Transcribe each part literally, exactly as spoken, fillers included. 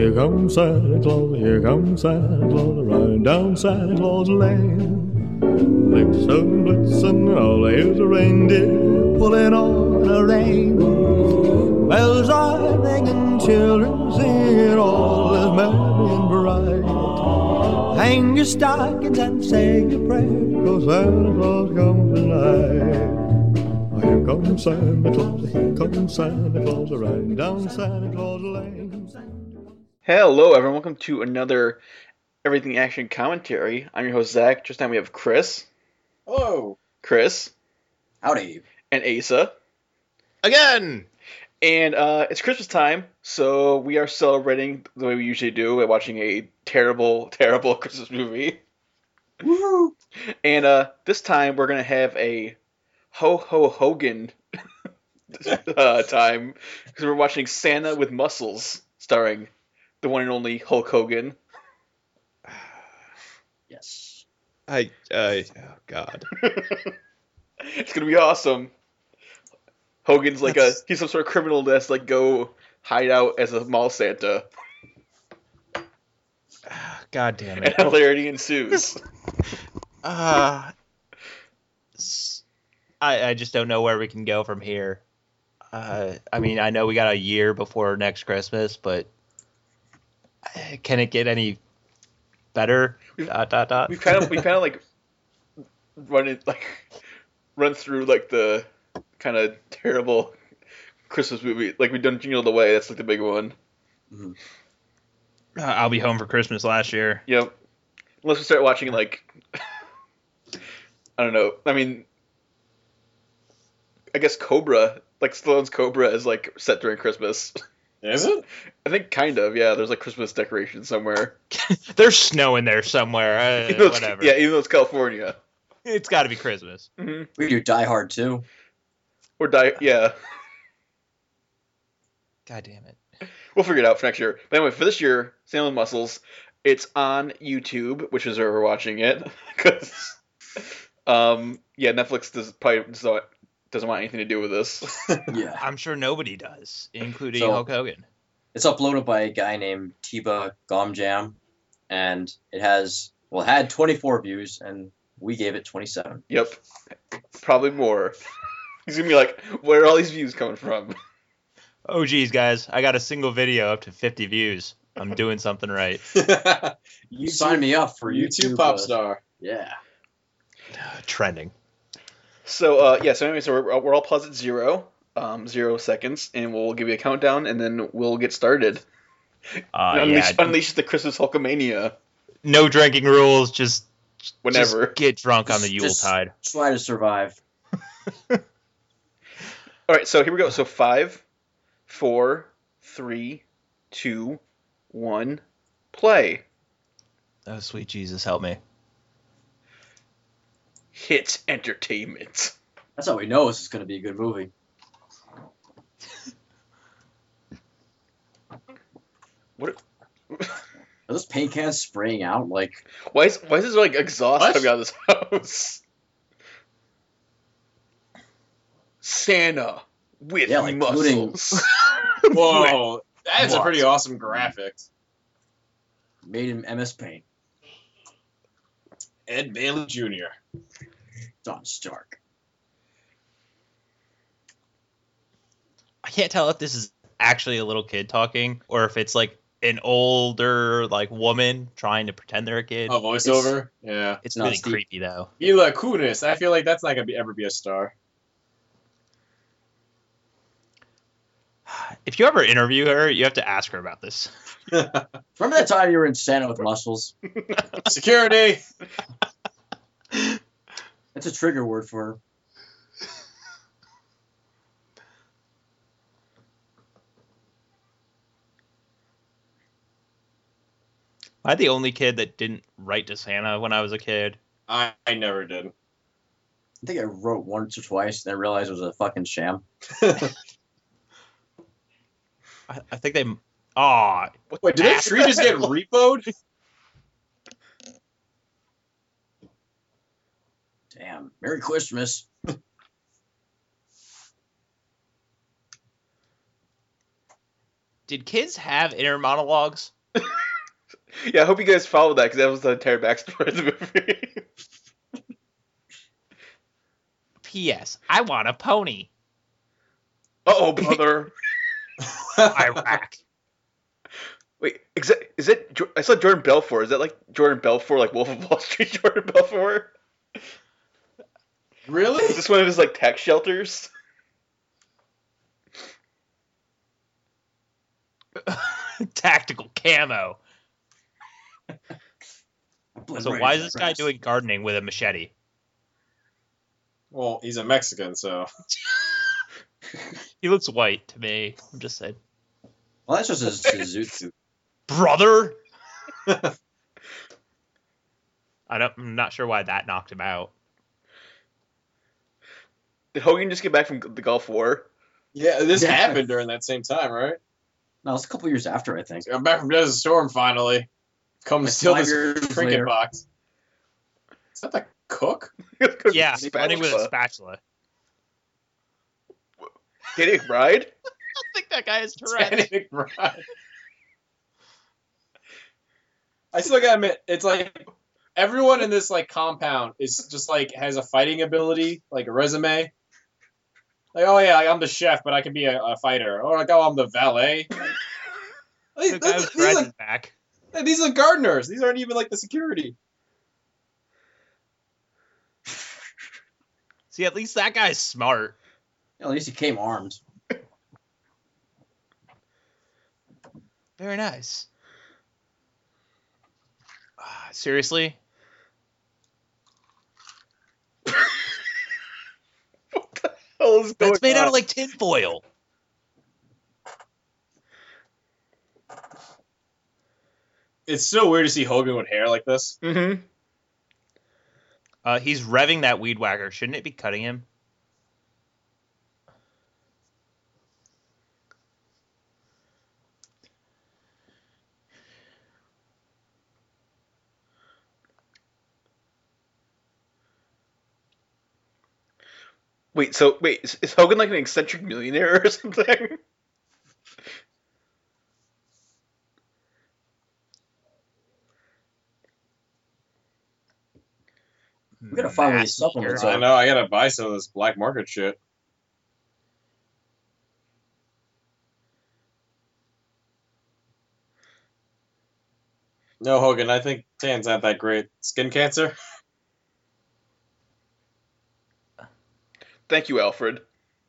Here comes Santa Claus, here comes Santa Claus, riding down Santa Claus Lane. Blitzen, blitzen, all here's a reindeer pulling on a rein. Bells are ringing, children singing, all is merry and bright. Hang your stockings and say your prayer, 'cause Santa Claus comes tonight. Here comes Santa Claus, here comes Santa Claus, riding down Santa Claus Lane. Hello, everyone. Welcome to another Everything Action commentary. I'm your host, Zach. Just now we have Chris. Hello. Chris. Howdy. And Asa. Again! And uh, it's Christmas time, so we are celebrating the way we usually do by watching a terrible, terrible Christmas movie. Woohoo! And uh, this time we're going to have a Ho Ho Hogan uh, time, because we're watching Santa with Muscles, starring the one and only Hulk Hogan. Yes. I, I, oh god. It's gonna be awesome. Hogan's like That's... a, he's some sort of criminal that's like go hide out as a mall Santa. God damn it. And hilarity ensues. uh, I, I just don't know where we can go from here. Uh, I mean, I know we got a year before next Christmas, but can it get any better? We've, dot dot dot. We've kind of we kind of like run it like run through like the kind of terrible Christmas movie. Like we've done Jingle All the Way. That's like the big one. Mm-hmm. Uh, I'll Be Home for Christmas last year. Yep. Unless we start watching like I don't know. I mean, I guess Cobra, like Stallone's Cobra, is like set during Christmas. Is it? I think kind of, yeah. There's like Christmas decorations somewhere. There's snow in there somewhere. Uh, whatever. Yeah, even though it's California. It's got to be Christmas. Mm-hmm. We do Die Hard too. Or Die, yeah. God damn it. We'll figure it out for next year. But anyway, for this year, Santa with Muscles, it's on YouTube, which is where we're watching it. Because, um, yeah, Netflix does probably doesn't, doesn't want anything to do with this. Yeah. I'm sure nobody does, including So- Hulk Hogan. It's uploaded by a guy named Tiba Gomjam, and it has, well, it had twenty-four views, and we gave it twenty-seven. Yep. Probably more. He's going to be like, where are all these views coming from? Oh, geez, guys. I got a single video up to fifty views. I'm doing something right. You sign me up for YouTube, YouTube pop uh, star. Yeah. Trending. So, uh, yeah, so anyway, so we're, we're all paused at zero, um, zero seconds, and we'll give you a countdown, and then we'll get started. Uh, unleash, yeah. unleash the Christmas Hulkamania. No drinking rules. Just Whenever. just get drunk on the Just- Yuletide. Try to survive. All right, so here we go. So five, four, three, two, one, play. Oh, sweet Jesus, help me. Hit entertainment. That's how we know this is going to be a good movie. What? Are those paint cans spraying out? Like, Why is why is this like exhaust What? coming out of this house? Santa with Yeah, like including- muscles. Whoa, that's a What? pretty awesome graphic. made in M S Paint. Ed Bailey Junior Don Stark. I can't tell if this is actually a little kid talking or if it's like an older like woman trying to pretend they're a kid. Oh, voiceover? Yeah. It's no, really it's the- creepy though. Mila Kunis. I feel like that's not going to be ever be a star. If you ever interview her, you have to ask her about this. Remember that time you were in Santa with Muscles? Security! That's a trigger word for her. Am I the only kid that didn't write to Santa when I was a kid? I, I never did. I think I wrote once or twice, then I realized it was a fucking sham. I, I think they. Aw, Wait, did that tree just get repoed? Damn. Merry Christmas. did kids have inner monologues? Yeah, I hope you guys followed that because that was the entire backstory of the movie. P S. I want a pony. Uh-oh, brother. Iraq. Wait, is that, is it? Jo- I saw Jordan Belfort. Is that like Jordan Belfort, like Wolf of Wall Street Jordan Belfort? Really? Is this one of his like tax shelters? Tactical camo. Blend So right why is into this my guy breast. doing gardening with a machete? Well, he's a Mexican, so. He looks white to me. I'm just saying. Well, that's just his, his zoot suit. Brother! I don't, I'm not sure why that knocked him out. Did Hogan just get back from the Gulf War? Yeah, this Yeah. happened during that same time, right? No, it's a couple years after, I think. I'm back from Desert Storm finally. Come to Like steal five this years trinket later. box. Is that the cook? Yeah, Spatula. running with a spatula. Danny McBride? I think that guy is Tourette's. Danny McBride. I still gotta admit, it's like everyone in this like compound is just like has a fighting ability, like a resume. Like, oh yeah, I'm the chef, but I can be a, a fighter. Or like, oh, I'm the valet. Like, The guy that's- with these, Tourette's are, back. these are gardeners. These aren't even like the security. See, at least that guy's smart. At least he came armed. Very nice. Ah, seriously? What the hell is going That's made on? out of like tinfoil. It's so weird to see Hogan with hair like this. Mm-hmm. Uh, he's revving that weed whacker. Shouldn't it be cutting him? Wait, so wait, is, is Hogan like an eccentric millionaire or something? We gotta find where these Massive supplements hero. I are. know. I gotta buy some of this black market shit. No, Hogan. I think tan's not that great. Skin cancer. Thank you, Alfred.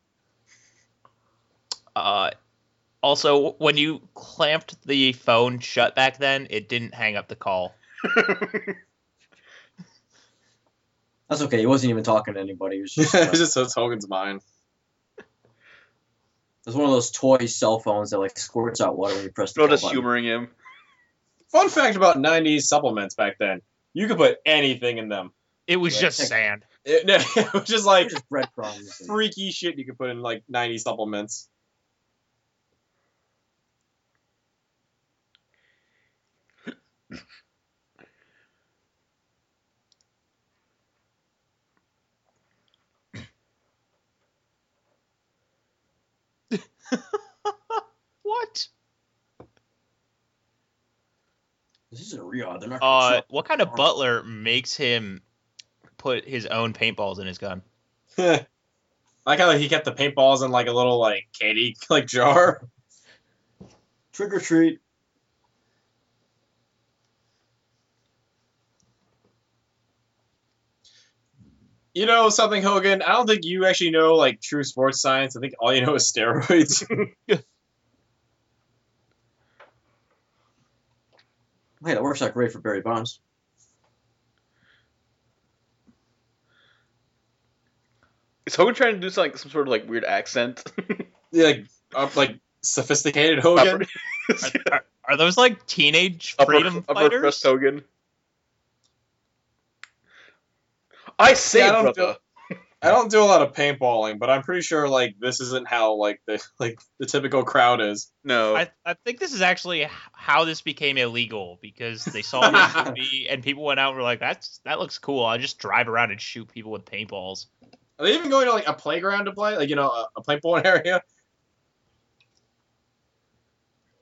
Uh, also, when you clamped the phone shut back then, it didn't hang up the call. That's okay. He wasn't even talking to anybody. He was It's just, uh, just it's Hogan's mind. it was one of those toy cell phones that like squirts out water when you press the No, call just button. humoring him. Fun fact about nineties supplements back then: you could put anything in them. It was Right. just sand. It, no, it was just They're like just breadcrumbs. and- freaky shit you could put in like nineties supplements. What? This isn't real. They're not gonna Uh, show- what kind of butler makes him put his own paintballs in his gun? I like how he kept the paintballs in like a little like candy like jar. Trick or treat. You know something, Hogan? I don't think you actually know like true sports science. I think all you know is steroids. Hey, that works out great for Barry Bonds. Is Hogan trying to do some, like some sort of like weird accent? Yeah, like up like sophisticated Hogan. Upper, Are, are those like teenage upper, freedom upper fighters? crust Hogan. I say, Yeah, I don't brother. I don't do a lot of paintballing, but I'm pretty sure like this isn't how like the like the typical crowd is. No. I, I think this is actually h- how this became illegal because they saw this movie and people went out and were like, "That's that looks cool. I'll just drive around and shoot people with paintballs." Are they even going to like a playground to play? Like you know, a, a paintball area?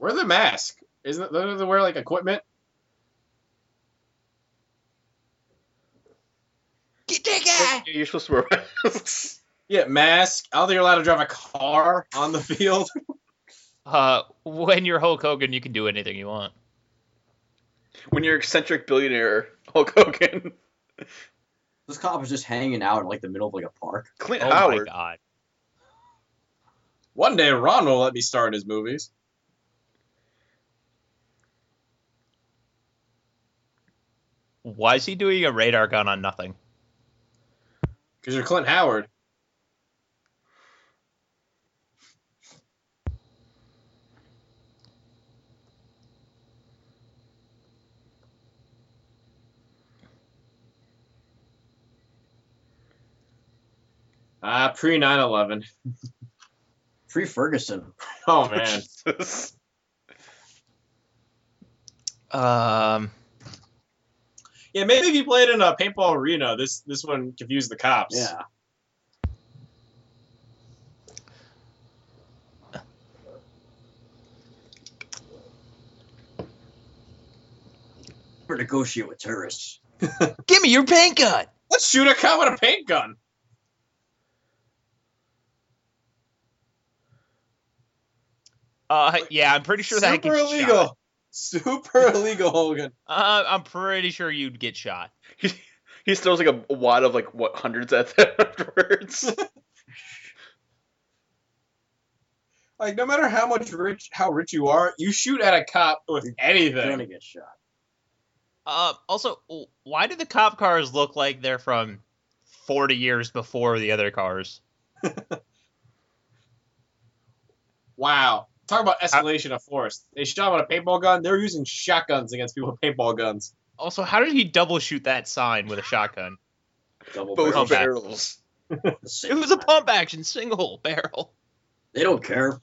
Wear the mask. Isn't it? Don't they wear like equipment? Get that guy! You're supposed to wear masks. Yeah, mask. I don't think you're allowed to drive a car on the field. Uh, when you're Hulk Hogan, you can do anything you want. When you're eccentric billionaire Hulk Hogan. This cop is just hanging out in like the middle of like a park. Clint Oh Howard. my god. One day Ron will let me star in his movies. Why is he doing a radar gun on nothing? Because you're Clint Howard. Ah, pre nine eleven. Free Ferguson. Oh, man. Um, Yeah, maybe if you played in a paintball arena, this this one confused the cops. Yeah. Or negotiate with terrorists. give me your paint gun. Let's shoot a cop with a paint gun. Uh, yeah, I'm pretty sure that Super gets illegal. shot. Super illegal, Hogan. Uh, I'm pretty sure you'd get shot. He, he throws like a, a wad of like what hundreds at them afterwards. Like, no matter how much rich, how rich you are, you shoot at a cop with You're anything. gonna get shot. Uh, also, why do the cop cars look like they're from forty years before the other cars? Wow. Talk about escalation of force. They shot him with a paintball gun. They're using shotguns against people with paintball guns. Also, how did he double shoot that sign with a shotgun? Double Both barrel. barrels. The same It was a time. pump action single barrel. They don't care.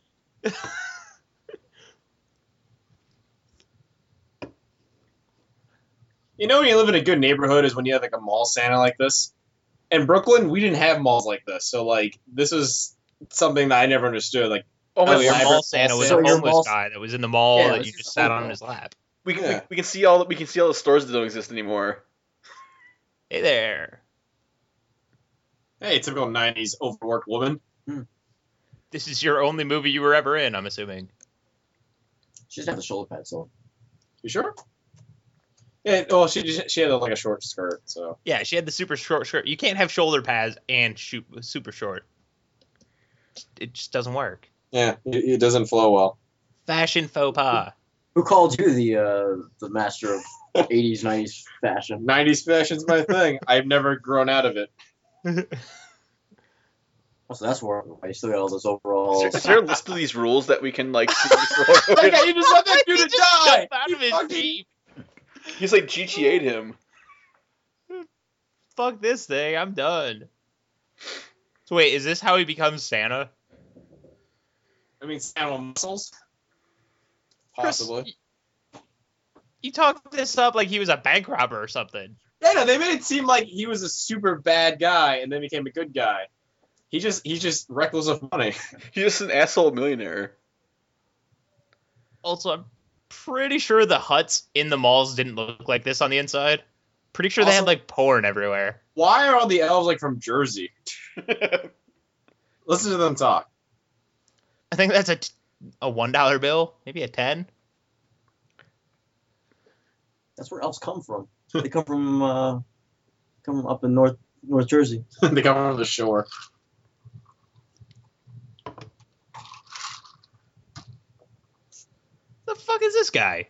You know when you live in a good neighborhood is when you have like a mall Santa like this. In Brooklyn, we didn't have malls like this, so like this is something that I never understood. Like, Oh my Oh, Your your god. mall mall Santa was Santa. a So your homeless mall- guy that was in the mall Yeah, it that was you just just a sat whole on mall. his lap. We, can Yeah. we, we can see all we can see all the stores that don't exist anymore. Hey there. hey, typical nineties overworked woman. This is your only movie you were ever in, I'm assuming. She doesn't have the shoulder pads on. You sure? Yeah. Well, she just- she had like a short skirt, so Yeah, she had the super short shirt. You can't have shoulder pads and shoot super short. It just doesn't work. yeah, it, it doesn't flow well. Fashion faux pas. Who called you the uh, the master of eighties, nineties fashion? nineties fashion's my thing. I've never grown out of it. Oh, so that's where I still got all those Is there, overalls. is there a list of these rules that we can like see? That guy, you just let that dude He just die. jumped out of his fucking- Jeep. He's like G T A'd him. Fuck this thing. I'm done. So wait, is this how he becomes Santa? I mean, animal muscles. Chris, Possibly. y- You talked this up like he was a bank robber or something. Yeah, no, they made it seem like he was a super bad guy and then became a good guy. He just he's just reckless of money. He's just an asshole millionaire. Also, I'm pretty sure the huts in the malls didn't look like this on the inside. Pretty sure they had Also- like porn everywhere. Why are all the elves like from Jersey? Listen to them talk. I think that's a, t- a one dollar bill, maybe a ten. That's where elves come from. They come from uh, come up in North North Jersey. They come from the shore. The fuck is this guy?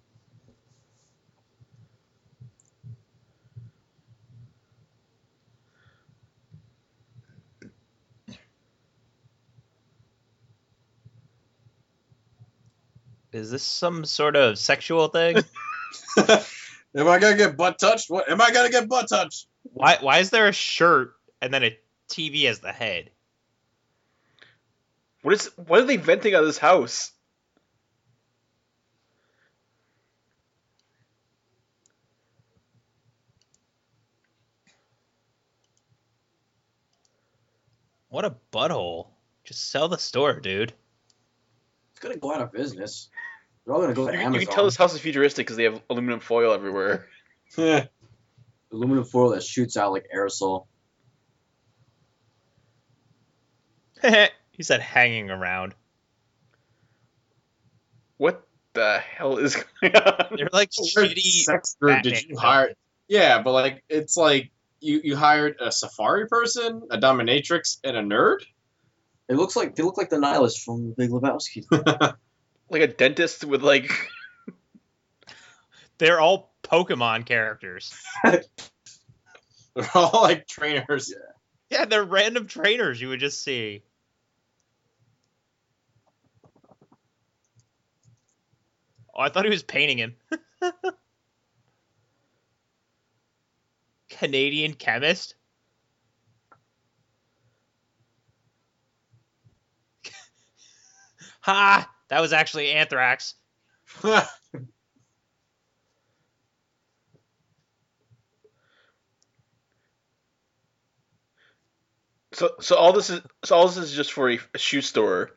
Is this some sort of sexual thing? Am I gonna get butt touched? What? Am I gonna get butt touched? Why why is there a shirt and then a T V as the head? What is? What are they venting out of this house? What a butthole. Just sell the store, dude. It's gonna go out of business. They're all gonna go to You, Amazon. you can tell this house is futuristic because they have aluminum foil everywhere. Aluminum foil that shoots out like aerosol. He said hanging around. What the hell is going on? They're like What shitty. sex group did Batman you hire? Yeah, but like it's like you you hired a safari person, a dominatrix, and a nerd. It looks like they look like the nihilists from Big Lebowski. Like a dentist with like. They're all Pokemon characters. They're all like trainers. Yeah, they're random trainers you would just see. Oh, I thought he was painting him. Canadian chemist? Ha! That was actually anthrax. So so all this is so all this is just for a, a shoe store.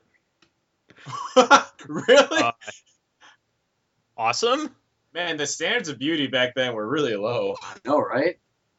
Really? Uh, awesome. Man, the standards of beauty back then were really low. I know, right?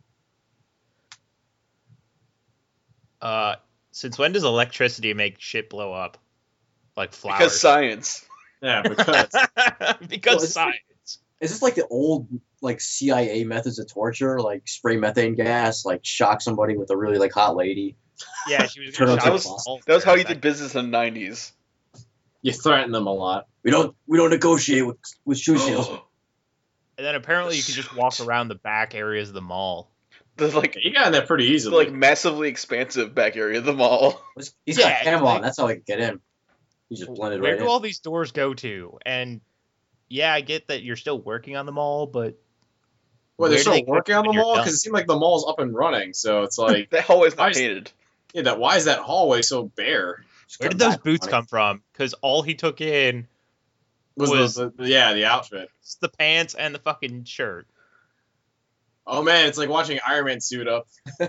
Uh, since when does electricity make shit blow up? Like flowers. Because science. Yeah, because because Well, it's- science. Is this like the old like C I A methods of torture, like spray methane gas, like shock somebody with a really like hot lady? Yeah, she was Turn gonna on shock That was, us all that was for how a you did second. business in the nineties. you threaten them a lot. We don't we don't negotiate with with shoe sales. And then apparently you could just walk around the back areas of the mall. The like You got in there pretty the easily. like massively expansive back area of the mall. He's got Yeah, camo like- on. That's how I can get in. He just blended Where right do in. all these doors go to? And yeah, I get that you're still working on the mall, but Well, they're where do still they go working on the when you're mall done? because it seemed like the mall's up and running. So it's like, That hallway's Why not is- painted. yeah, that why is that hallway so bare? Just where cut did those back boots on it. come from? Because all he took in Was, Was- the, the yeah the outfit? was the pants and the fucking shirt. Oh man, it's like watching Iron Man suit up.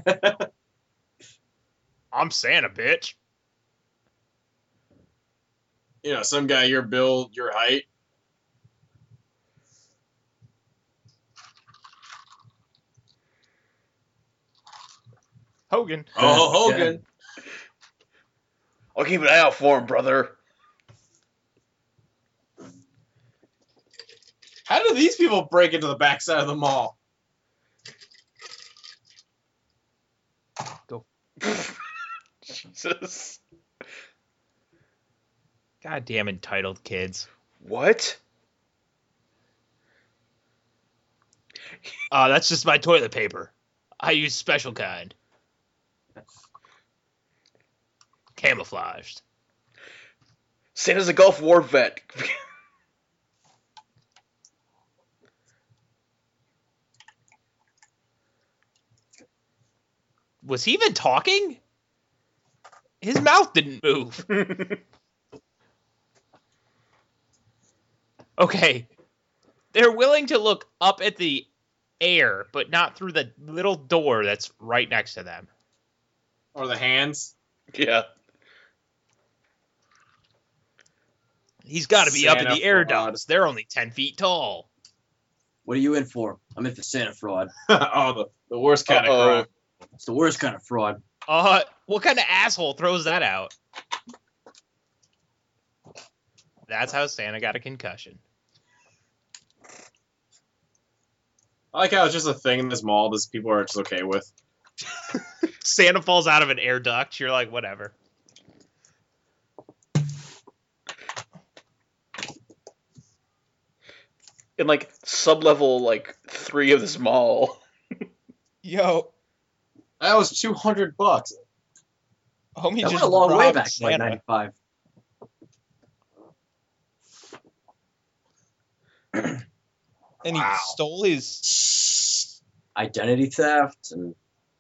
I'm Santa, bitch. You know, some guy your build, your height. Hogan. Oh, Hogan. I'll keep an eye out for him, brother. How do these people break into the backside of the mall? Jesus. Goddamn entitled kids. What? Uh, that's just my toilet paper. I use special kind. Camouflaged. Santa's a Gulf War vet. Was he even talking? His mouth didn't move. Okay. They're willing to look up at the air, but not through the little door that's right next to them. Or the hands? Yeah. He's got to be up in Santa the air fraud. ducts. They're only ten feet tall. What are you in for? I'm in for Santa fraud. Oh, the, the worst kind Uh-oh. of crime. It's the worst kind of fraud. Uh, what kind of asshole throws that out? That's how Santa got a concussion. I like how it's just a thing in this mall that people are just okay with. Santa falls out of an air duct. You're like, whatever. In like sub-level like three of this mall. Yo, That was two hundred bucks. homie That just went a long way robbed back to like Santa. ninety-five. And he Wow. stole his. Identity theft and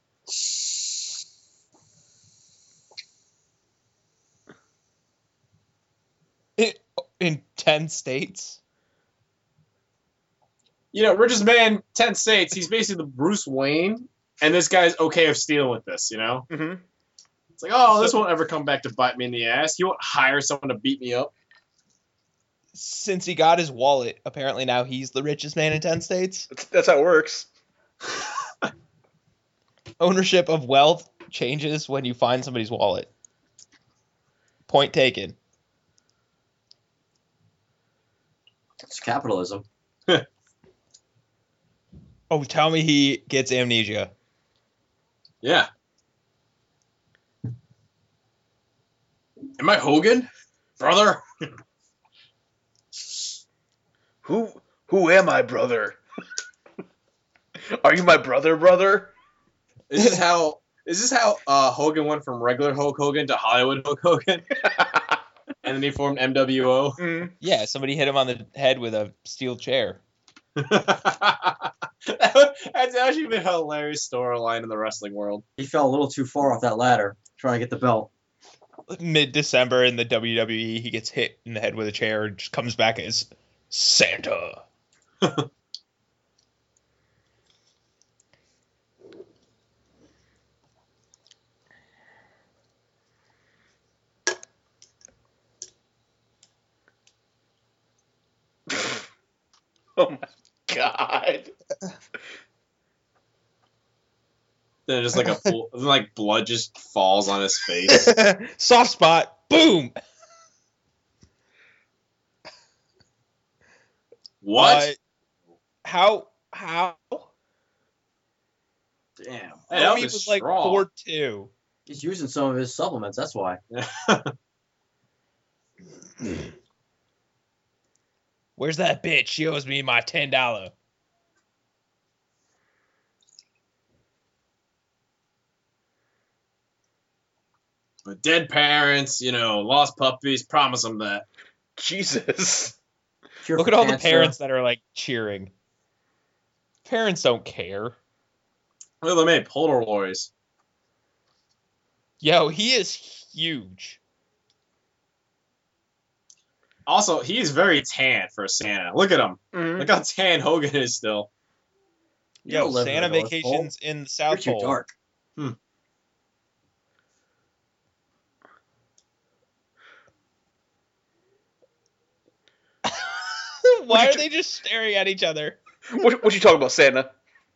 In, in ten states. You know, richest man, ten states. He's basically the Bruce Wayne, and this guy's okay of stealing with this. You know, Mm-hmm. it's like, oh, this won't ever come back to bite me in the ass. You won't hire someone to beat me up. since he got his wallet, apparently now he's the richest man in ten states. That's, that's how it works. Ownership of wealth changes when you find somebody's wallet. Point taken. It's capitalism. Oh, tell me he gets amnesia. Yeah. Am I Hogan, brother? Who who am I, brother? Are you my brother, brother? Is this how? Is this how uh, Hogan went from regular Hulk Hogan to Hollywood Hulk Hogan, and then he formed M W O? Mm. Yeah, somebody hit him on the head with a steel chair. That's actually been a hilarious storyline in the wrestling world. He fell a little too far off that ladder trying to get the belt. Mid-December in the W W E, he gets hit in the head with a chair and just comes back as Santa. Oh my god. Then just like a full, then like blood just falls on his face. Soft spot. Boom. What? Uh, how? How? Damn. Hey, that Homie was was like strong. four two. He's using some of his supplements, that's why. Where's that bitch? She owes me my ten dollars. But dead parents, you know, lost puppies, promise them that. Jesus. Cure Look for at all the cancer. parents that are like cheering. Parents don't care. Look at them made Polaroids. Yo, he is huge. Also, he's very tan for Santa. Look at him. Mm. Look how tan Hogan is still. You Yo, don't live in Santa the North vacations in the You're South too Pole. dark. Why are they just staring at each other? What what you talking about, Santa?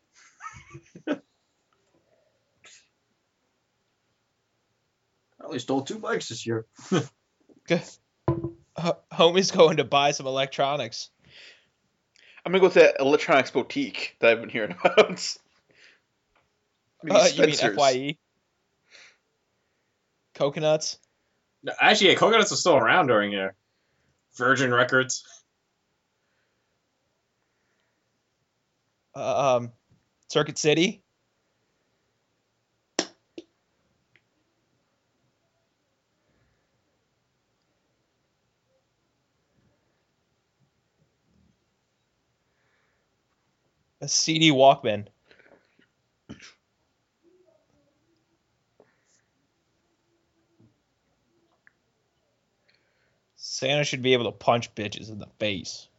I only stole two bikes this year. H- Homie's going to buy some electronics. I'm gonna go to that electronics boutique that I've been hearing about. Maybe Uh, you mean Spencer's. F Y E? Coconuts? No, actually, yeah, Coconuts was still around during here. Virgin Records. Uh, um, Circuit City? A C D Walkman. Santa should be able to punch bitches in the face.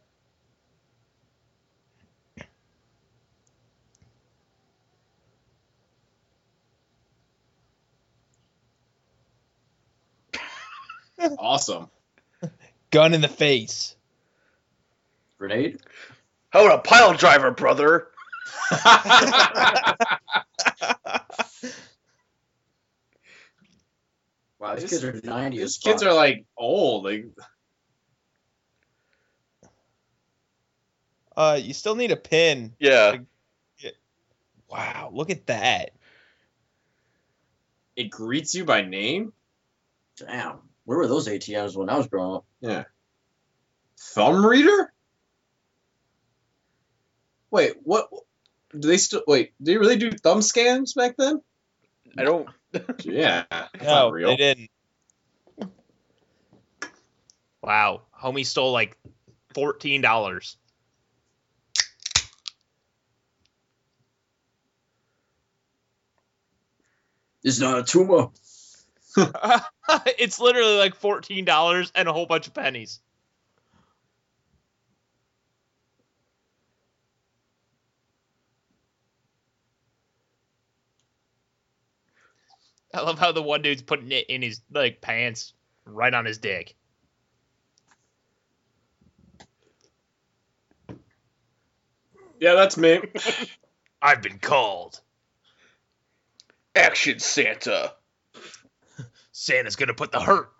Awesome. Gun in the face. Grenade? How about a pile driver, brother? Wow, these This- kids are ninety as These kids fuck. are like old. Like, Uh, you still need a pin. Yeah. Wow, look at that. it greets you by name? Damn. Where were those A T Ms when I was growing up? Yeah. Thumb reader? Wait, what? Do they still wait? Do they really do thumb scans back then? I don't. Yeah, that's No, not real. they didn't. Wow, homie stole like fourteen dollars. It's not a tumor. It's literally like fourteen dollars and a whole bunch of pennies. I love how the one dude's putting it in his like pants, right on his dick. Yeah, that's me. I've been called. Action Santa. Santa's gonna put the hurt.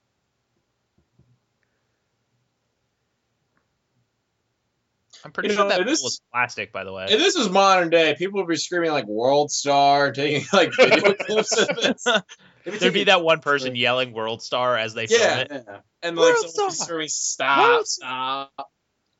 I'm pretty You sure know, that it is- bowl was plastic, by the way. If this was modern day, people would be screaming like "World Star," taking like video clips of this, There'd be that one person yelling "World Star" as they film Yeah. it. Yeah. and like World someone would be Star! screaming "Stop! World Stop!"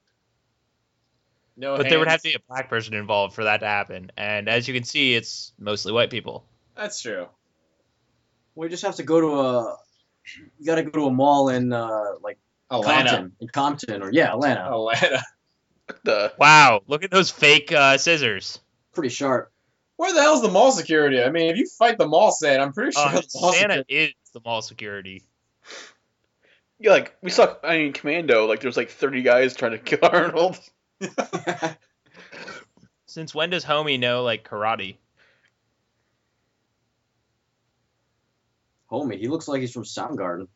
No, But there would have hands. to be a black person involved for that to happen. And as you can see, it's mostly white people. That's true. We just have to go to a. You got to go to a mall in uh, like Atlanta. Compton, in Compton, or yeah, Atlanta. Atlanta. What the? Wow, look at those fake uh, scissors. Pretty sharp. Where the hell's the mall security? I mean, if you fight the mall Santa, I'm pretty sure Uh, the mall Santa security. is the mall security. Yeah, like we saw. I mean, Commando. Like there's like thirty guys trying to kill Arnold. Since when does Homie know, like, karate? Homie, he looks like he's from Soundgarden.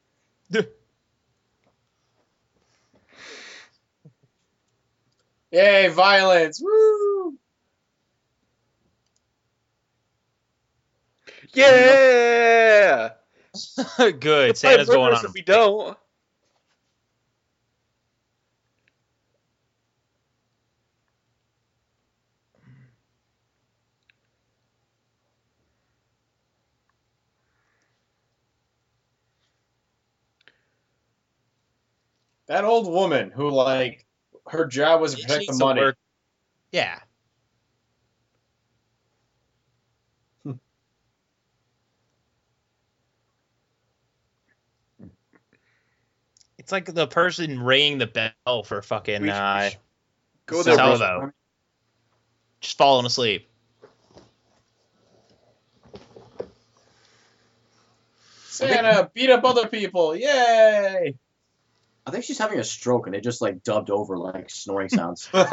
Yay, violence! Woo! Yeah. Good, Fight Santa's going murderers on. If we don't. That old woman who like her job was to She protect the needs to money. work- Yeah. It's like the person ringing the bell for fucking We- uh, Go there, Salvo. brother. just falling asleep. Santa beat up other people! Yay! I think she's having a stroke, and they just like dubbed over like snoring sounds. Is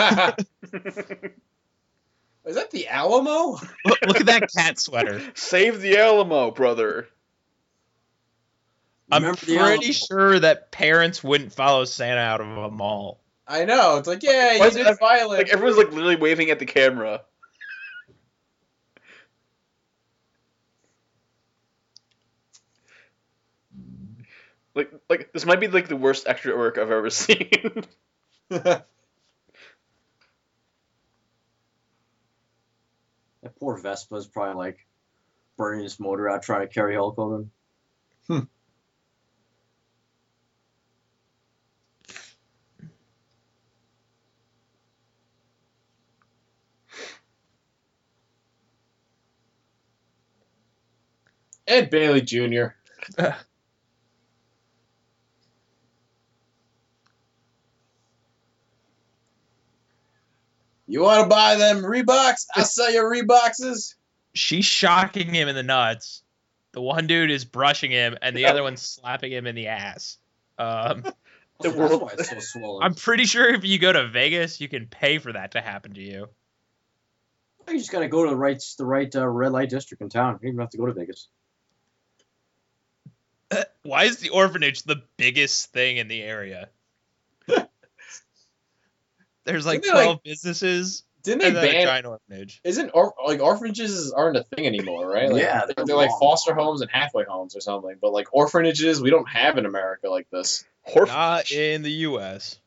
that the Alamo? Look, look at that cat sweater. Save the Alamo, brother. I'm Remember the pretty Alamo. sure that parents wouldn't follow Santa out of a mall. I know. It's like, yeah, Why you is it- did violence. Like everyone's like literally waving at the camera. Like, like this might be like the worst extra work I've ever seen. That poor Vespa is probably like burning his motor out trying to carry Hulk Hogan. Ed Bailey Junior You want to buy them Reeboks? I'll sell you Reeboxes. She's shocking him in the nuts. The one dude is brushing him, and the Yeah. other one's slapping him in the ass. Um, The That's world- why it's so swollen. I'm pretty sure if you go to Vegas, you can pay for that to happen to you. You just gotta go to the right, the right uh, red light district in town. You don't even have to go to Vegas. Why is the orphanage the biggest thing in the area? There's like Isn't it, like- twelve businesses Didn't they and then a ban? giant orphanage. Isn't or, like orphanages aren't a thing anymore, right? Like, Yeah, they're, they're they're like wrong. foster homes and halfway homes or something. But like orphanages, we don't have in America like this. Horf- Not in the U S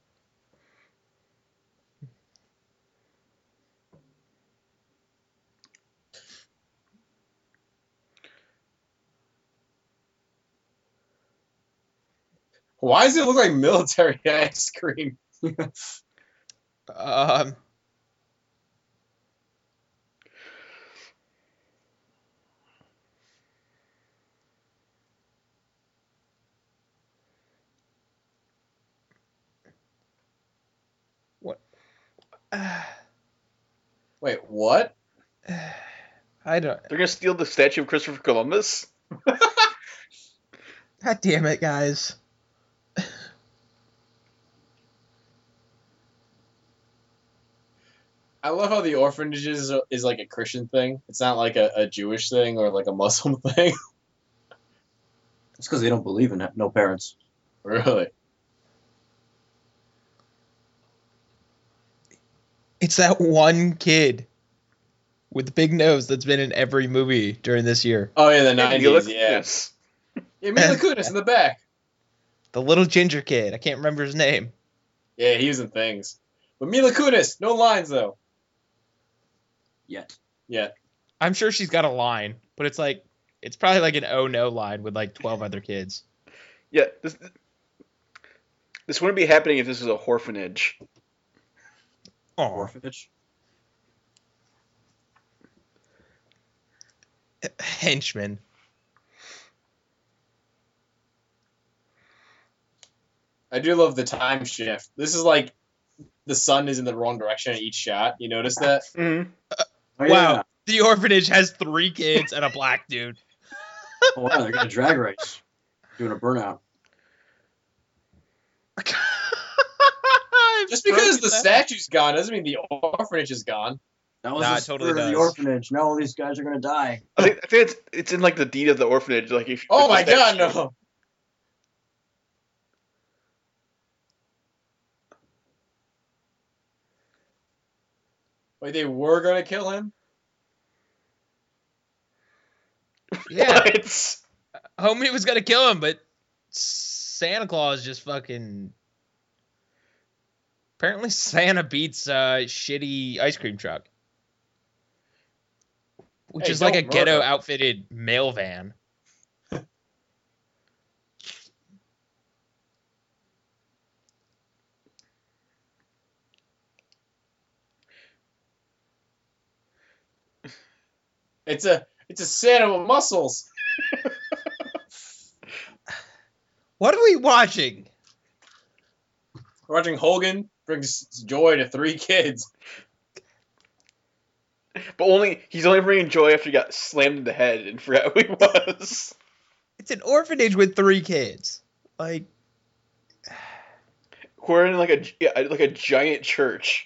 Why does it look like military ice cream? Um, what? Wait, what? I don't. They're gonna steal the statue of Christopher Columbus. God damn it, guys. I love how the orphanages is, is like a Christian thing. It's not like a, a Jewish thing or like a Muslim thing. It's because they don't believe in it. No parents. Really? It's that one kid with the big nose that's been in every movie during this year. Oh yeah, the Yeah, Mila nineties. Yeah. Kunis. Yeah, Mila Kunis in the back. The little ginger kid. I can't remember his name. Yeah, he was in things. But Mila Kunis, no lines though. Yet. Yeah. I'm sure she's got a line, but it's like it's probably like an oh no line with like twelve other kids. Yeah, this this wouldn't be happening if this was a orphanage. Oh, Orphanage. henchman. I do love the time shift. This is like the sun is in the wrong direction at each shot. You notice that? Mm-hmm. Oh, Wow, yeah. the orphanage has three kids and a black dude. Oh, wow, they're gonna drag race. Doing a burnout. Just because the statue's gone doesn't mean the orphanage is gone. That was Nah, the it totally spirit of the does. orphanage. Now all these guys are gonna die. I think, I think it's it's in like the deed of the orphanage. Like if Oh if my the god, statue- no. Wait, they were gonna kill him? Yeah, What? homie was gonna kill him, but Santa Claus just fucking. Apparently, Santa beats uh, shitty ice cream truck, which Hey, is like a don't ghetto murder. outfitted mail van. It's a it's a Santa with muscles. What are we watching? We're watching Hogan brings joy to three kids. But only he's only bringing joy after he got slammed in the head and forgot who he was. It's an orphanage with three kids. Like, We're in like a yeah, like a giant church.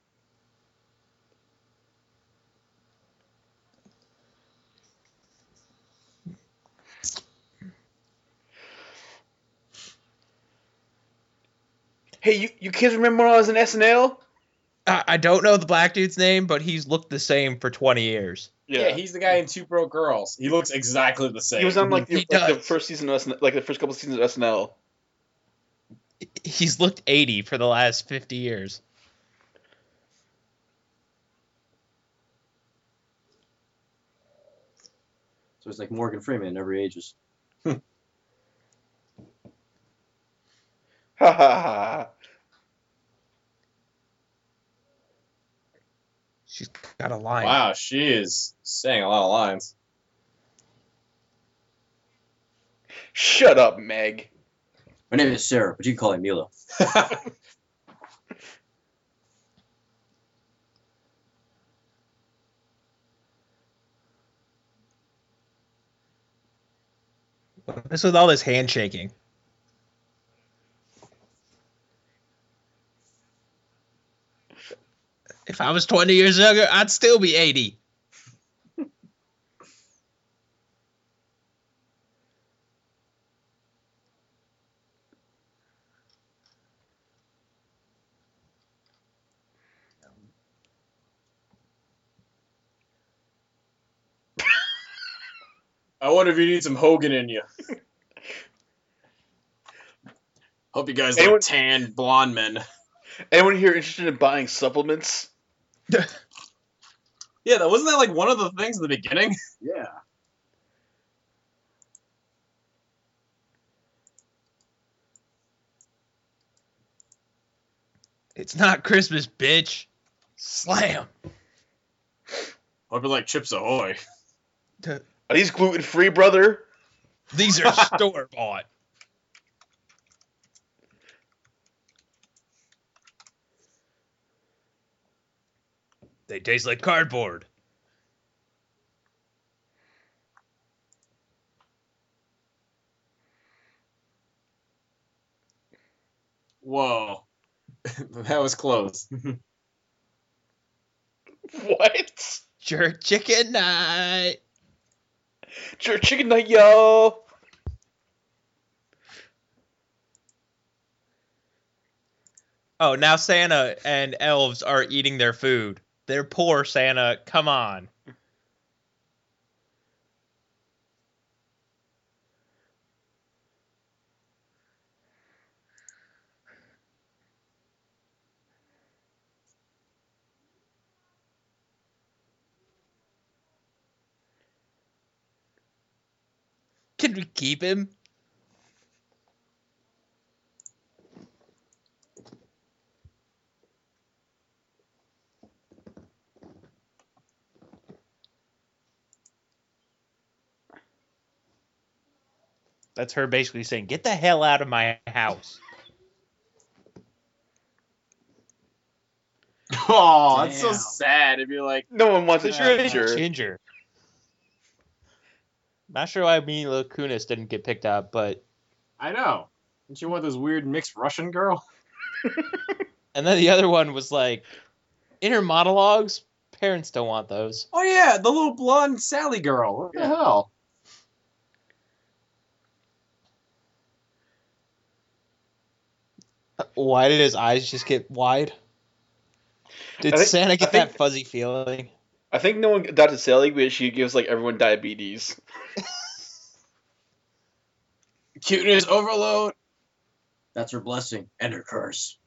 Hey, you, you kids remember when I was in S N L? I, I don't know the black dude's name, but he's looked the same for twenty years. Yeah. he's the guy in Two Broke Girls. He looks exactly the same. He was on like the, He like the does. first season of S N L, like the first couple seasons of S N L. He's looked eighty for the last fifty years. So it's like Morgan Freeman, never ages. Ha ha ha. She's got a line. Wow, she is saying a lot of lines. Shut up, Meg. My name is Sarah, but you can call me Mila. What's with all this handshaking? If I was twenty years younger, I'd still be eighty. I wonder if you need some Hogan in you. Hope you guys Anyone- like tan blonde men. Anyone here interested in buying supplements? Yeah, that wasn't that like one of the things in the beginning. Yeah. It's not Christmas, bitch. Slam. Hope you like Chips Ahoy. Are these gluten free, brother? These are store bought. They taste like cardboard. Whoa. That was close. What? Jerk chicken night. Jerk chicken night, yo. Oh, now Santa and elves are eating their food. They're poor, Santa. Come on. Can we keep him? That's her basically saying, get the hell out of my house. Oh, that's so Damn. sad. It'd be like, No one wants a Sure, ginger. Ginger. Not sure why Mila Kunis didn't get picked up, but... I know. Don't you want this weird mixed Russian girl? And then the other one was like, inner monologues? Parents don't want those. Oh yeah, the little blonde Sally girl. What the Yeah. hell? Why did his eyes just get wide? Did I think- Santa get I think- that fuzzy feeling? I think no one adopted Sally because she gives like everyone diabetes. Cuteness overload. That's her blessing and her curse.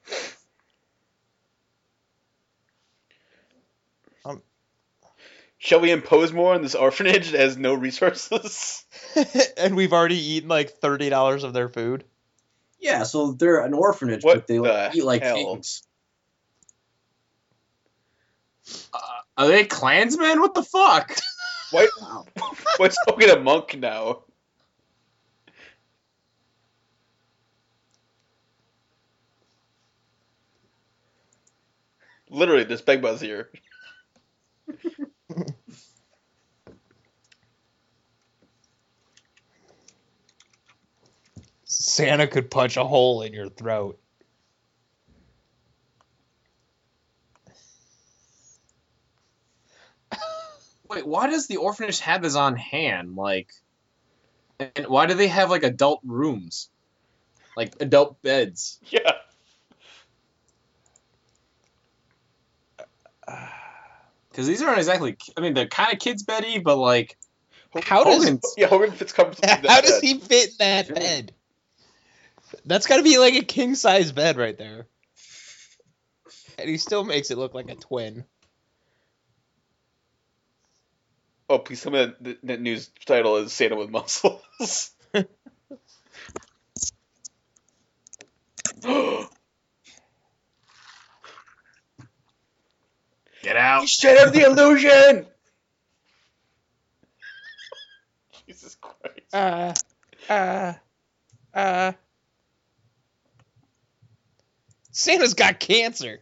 Shall we impose more on this orphanage that has no resources? And we've already eaten like thirty dollars of their food. Yeah, so they're an orphanage, What but they like, the eat like hell? kings. Uh, are they Klansmen? What the fuck? Why? Wow. Why's Hogan a monk now? Literally, this Beg Buzz here. Santa could punch a hole in your throat. Wait, why does the orphanage have this on hand? Like, and why do they have like adult rooms, like adult beds? Yeah. Because these aren't exactly. I mean, they're kind of kids' beddy, but like, How does Hogan's- Yeah, Hogan fits comfortably. in that how does bed. he fit in that bed? That's got to be like a king size bed right there. And he still makes it look like a twin. Oh, please tell me that the, the news title is Santa with muscles. get out. Shattered the illusion! Jesus Christ. Uh, uh, uh. Santa's got cancer.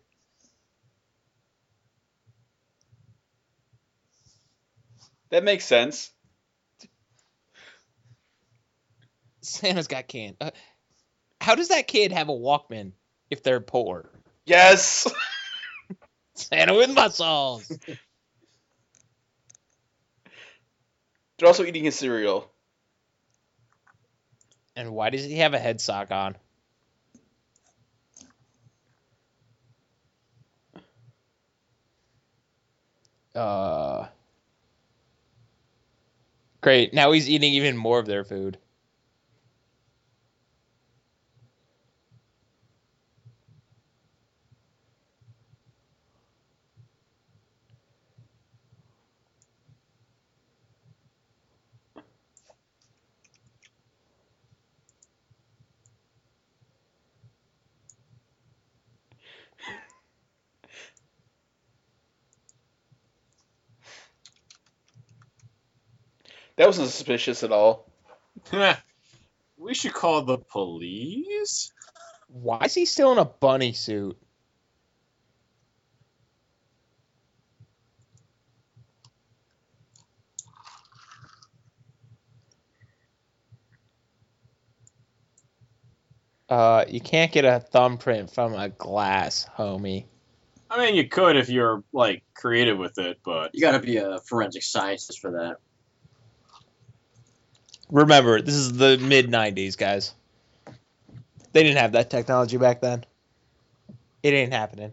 That makes sense. Santa's got can. Uh, how does that kid have a Walkman if they're poor? Yes! Santa with muscles. They're also eating his cereal. And why does he have a head sock on? Uh. Great. Now he's eating even more of their food. That wasn't suspicious at all. We should call the police. Why is he still in a bunny suit? Uh, you can't get a thumbprint from a glass, homie. I mean, you could if you're like creative with it, but You gotta be a forensic scientist for that. Remember, this is the mid nineties, guys. They didn't have that technology back then. It ain't happening.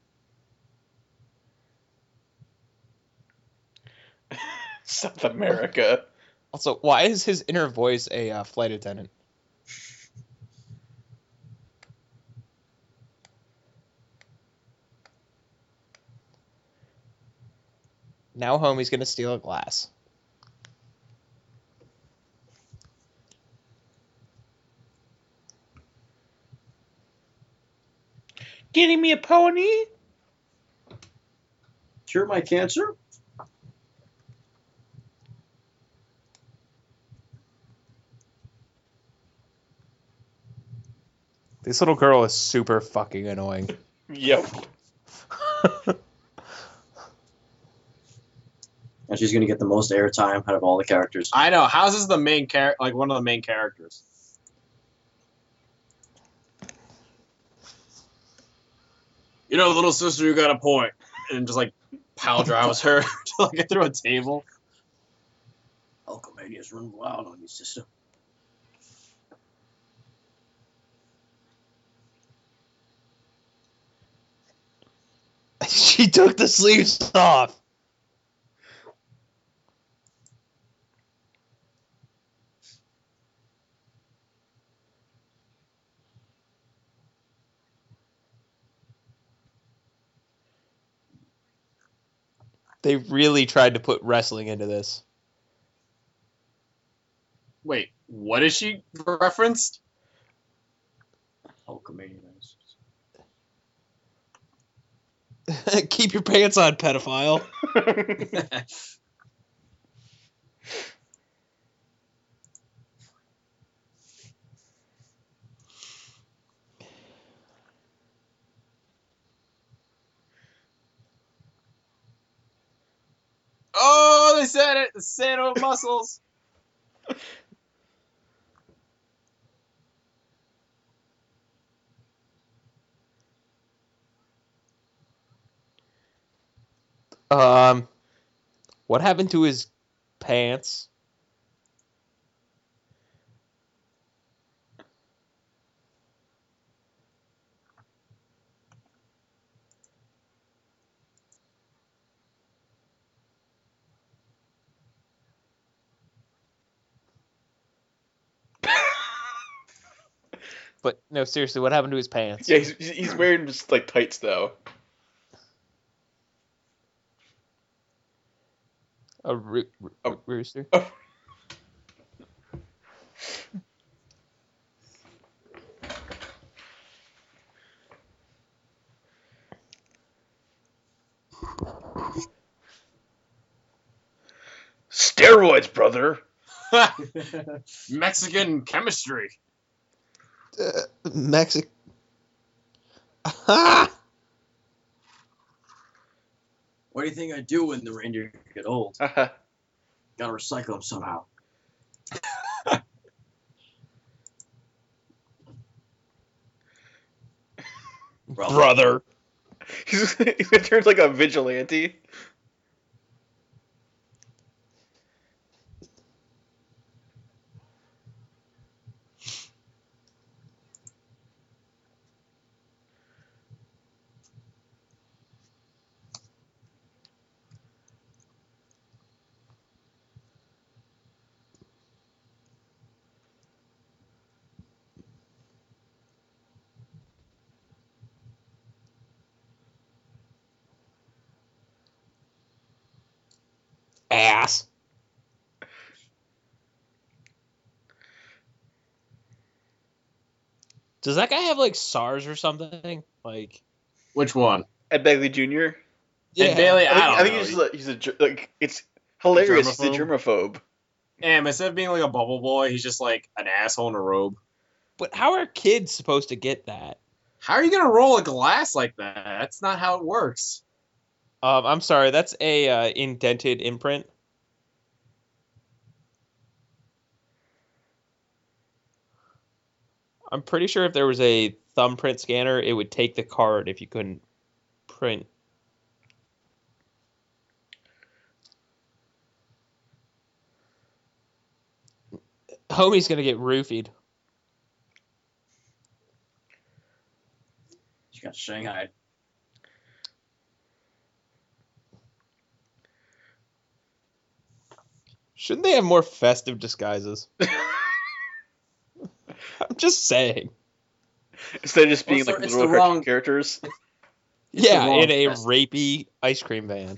South America. Also, why is his inner voice a uh, flight attendant? Now homie's gonna steal a glass. Getting me a pony? Cure my cancer? This little girl is super fucking annoying. Yep. And she's gonna get the most airtime out of all the characters. I know. How's this the main character? Like one of the main characters? You know, little sister, you got a point, and just like pile drives her to like through a table. Hulkamania's running wild on you, sister. She took the sleeves off. They really tried to put wrestling into this. Wait, what is she referenced? Hulkamania. Keep your pants on, pedophile. Oh, they said it. The Sano muscles. Um, what happened to his pants? But no, seriously, what happened to his pants? Yeah, he's, he's wearing just like tights though. A roo- roo- Oh. rooster? Oh. Steroids, brother. Mexican chemistry. Uh, Mexic. Ah! What do you think I do when the reindeer get old? Brother. Gotta recycle them somehow. Brother. He's, he's gonna turn like a vigilante. Ass. Does that guy have like SARS or something? Like, Which one? Ed Begley Junior Ed Bailey. I I, think, don't I think know. he's just like, he's a ger- like it's hilarious. He's a germaphobe. Damn, instead of being like a bubble boy, he's just like an asshole in a robe. but how are kids supposed to get that? How are you gonna roll a glass like that? That's not how it works. Um, I'm sorry, that's a uh, indented imprint. I'm pretty sure if there was a thumbprint scanner, it would take the card if you couldn't print. Homie's gonna get roofied. She got Shanghai. Shouldn't they have more festive disguises? I'm just saying. Instead of just Well, being it's the- like it's little the cartoon wrong- characters. It's the Yeah, wrong in a fest- rapey ice cream van.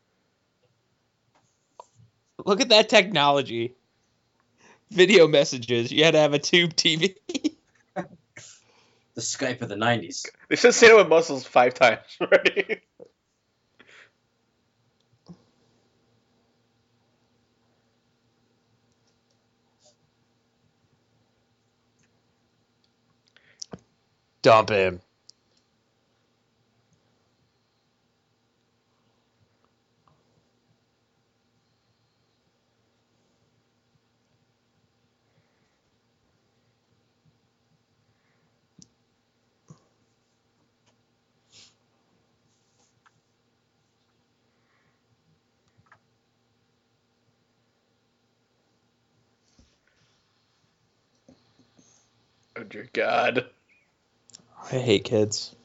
Look at that technology. Video messages. You had to have a tube T V. The Skype of the nineties. They said Santa with muscles five times already. Dump him. Oh dear God. I hate kids.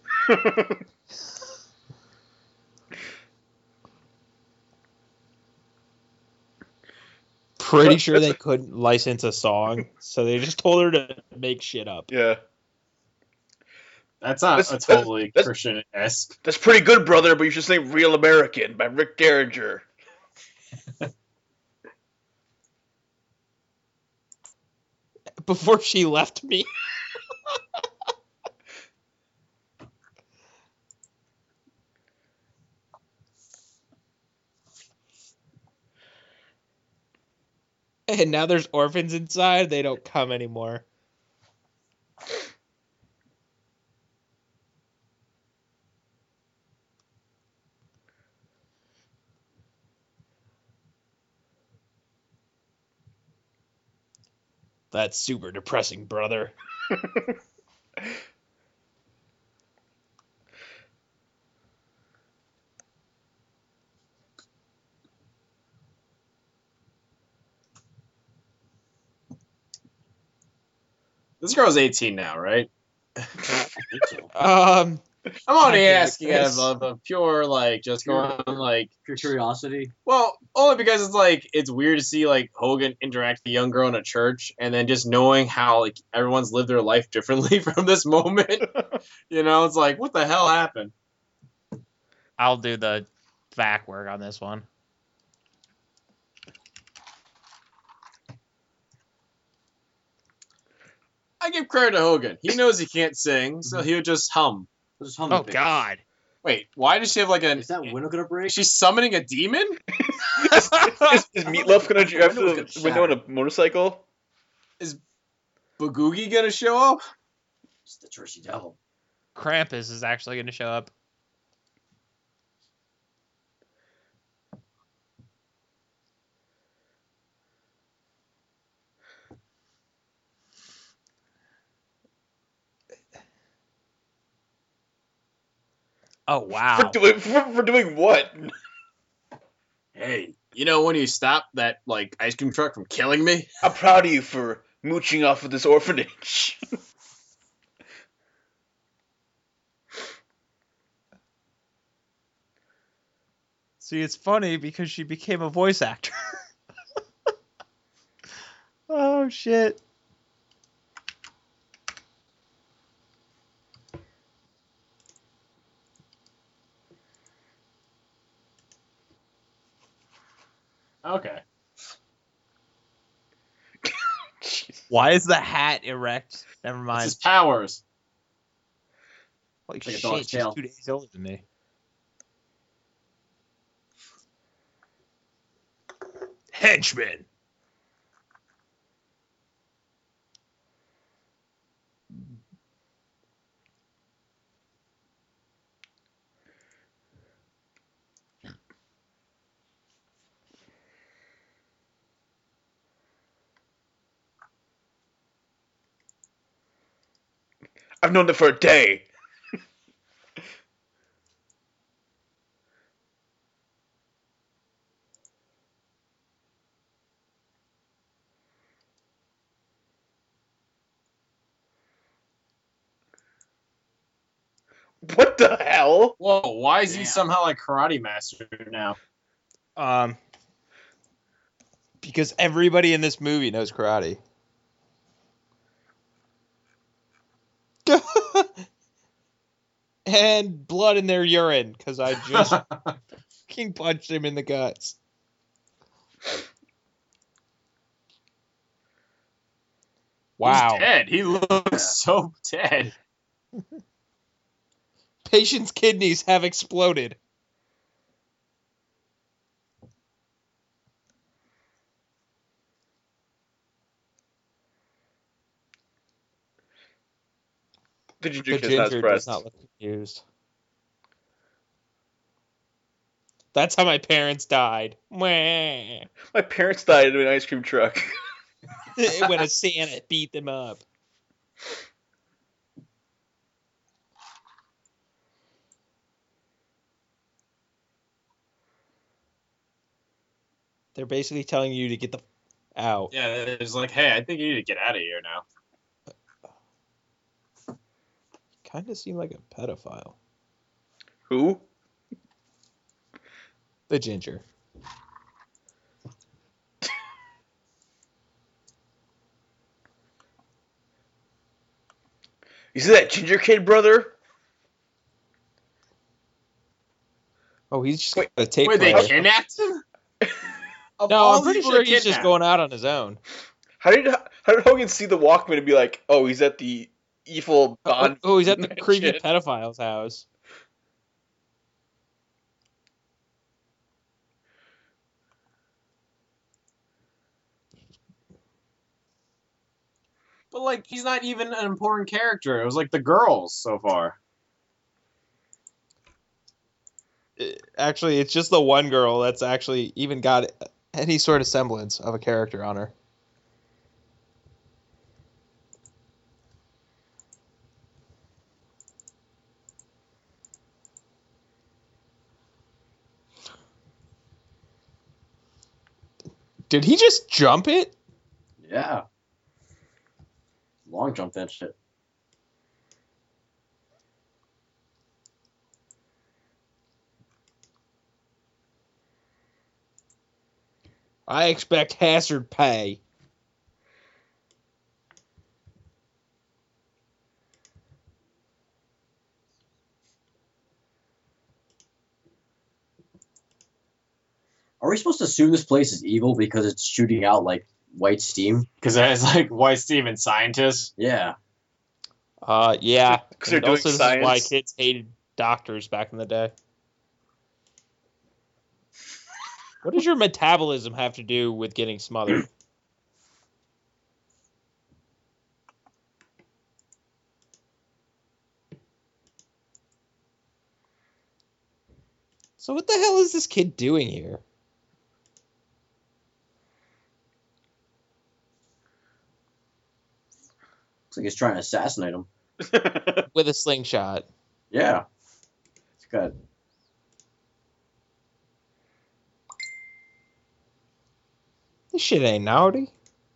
Pretty But sure they that's- couldn't license a song, so they just told her to make shit up. Yeah. That's not That's- a that's- totally that's- Christian-esque. That's pretty good, brother, but you should sing Real American by Rick Derringer. Before she left me. And now there's orphans inside. They don't come anymore. That's super depressing, brother. This girl's eighteen now, right? I think so. Um, I'm only I think asking out it's- of, of pure, like, just going, like, Pure curiosity. well, only because it's, like, it's weird to see, like, Hogan interact with a young girl in a church, and then just knowing how, like, everyone's lived their life differently from this moment. You know, it's like, what the hell happened? I'll do the back work on this one. I give credit to Hogan. He knows he can't sing, so he would just hum. Let's hum Oh the picture. God. Wait, why does she have, like, an... Is that window gonna break? Is she summoning a demon? is, is, is Meatloaf gonna drive Windows through get the window on a motorcycle? Bagoogie gonna show up? It's the Jersey Devil. Krampus is actually going to show up. Oh wow. For doing for, for doing what? Hey, you know when you stop that, like, ice cream truck from killing me? I'm proud of you for mooching off of this orphanage. See, it's funny because she became a voice actor. Oh shit. Okay. Why is the hat erect? Never It's mind. his powers. Holy like a shit, dog's she's tail. two days older than me. Henchman. I've known them for a day. What the hell? Whoa, why is he Damn. somehow like karate master now? Um, because everybody in this movie knows karate. And blood in their urine, because I just fucking punched him in the guts. Wow. He's dead. He looks so dead. Patient's kidneys have exploded. The ginger The kid's not ginger does surprised. not look confused. That's how my parents died. Mwah. My parents died in an ice cream truck. When a Santa beat them up. They're basically telling you to get the f- out. Yeah, it's like, hey, I think you need to get out of here now. Kind of seem like a pedophile. Who? The ginger. You see that ginger kid, brother? Oh, he's just Wait, got a tape Wait, they player. kidnapped him? Of No, all I'm pretty people sure to he's just kidnap. going out on his own. How did how did Hogan see the Walkman and be like, oh, he's at the evil Oh, Bond? oh, he's at the creepy mansion? pedophile's house. But like, he's not even an important character. It was like the girls so far. Uh, Actually, it's just the one girl that's actually even got any sort of semblance of a character on her. Did he just jump it? Yeah. Long jump that shit. I expect hazard pay. Are we supposed to assume this place is evil because it's shooting out like white steam? Because it has like white steam and scientists. Yeah. Uh, yeah. 'Cause they're And doing also, this is why science. kids hated doctors back in the day. What does your metabolism have to do with getting smothered? So what the hell is this kid doing here? Looks like he's trying to assassinate him. With a slingshot. Yeah. It's got. This shit ain't naughty.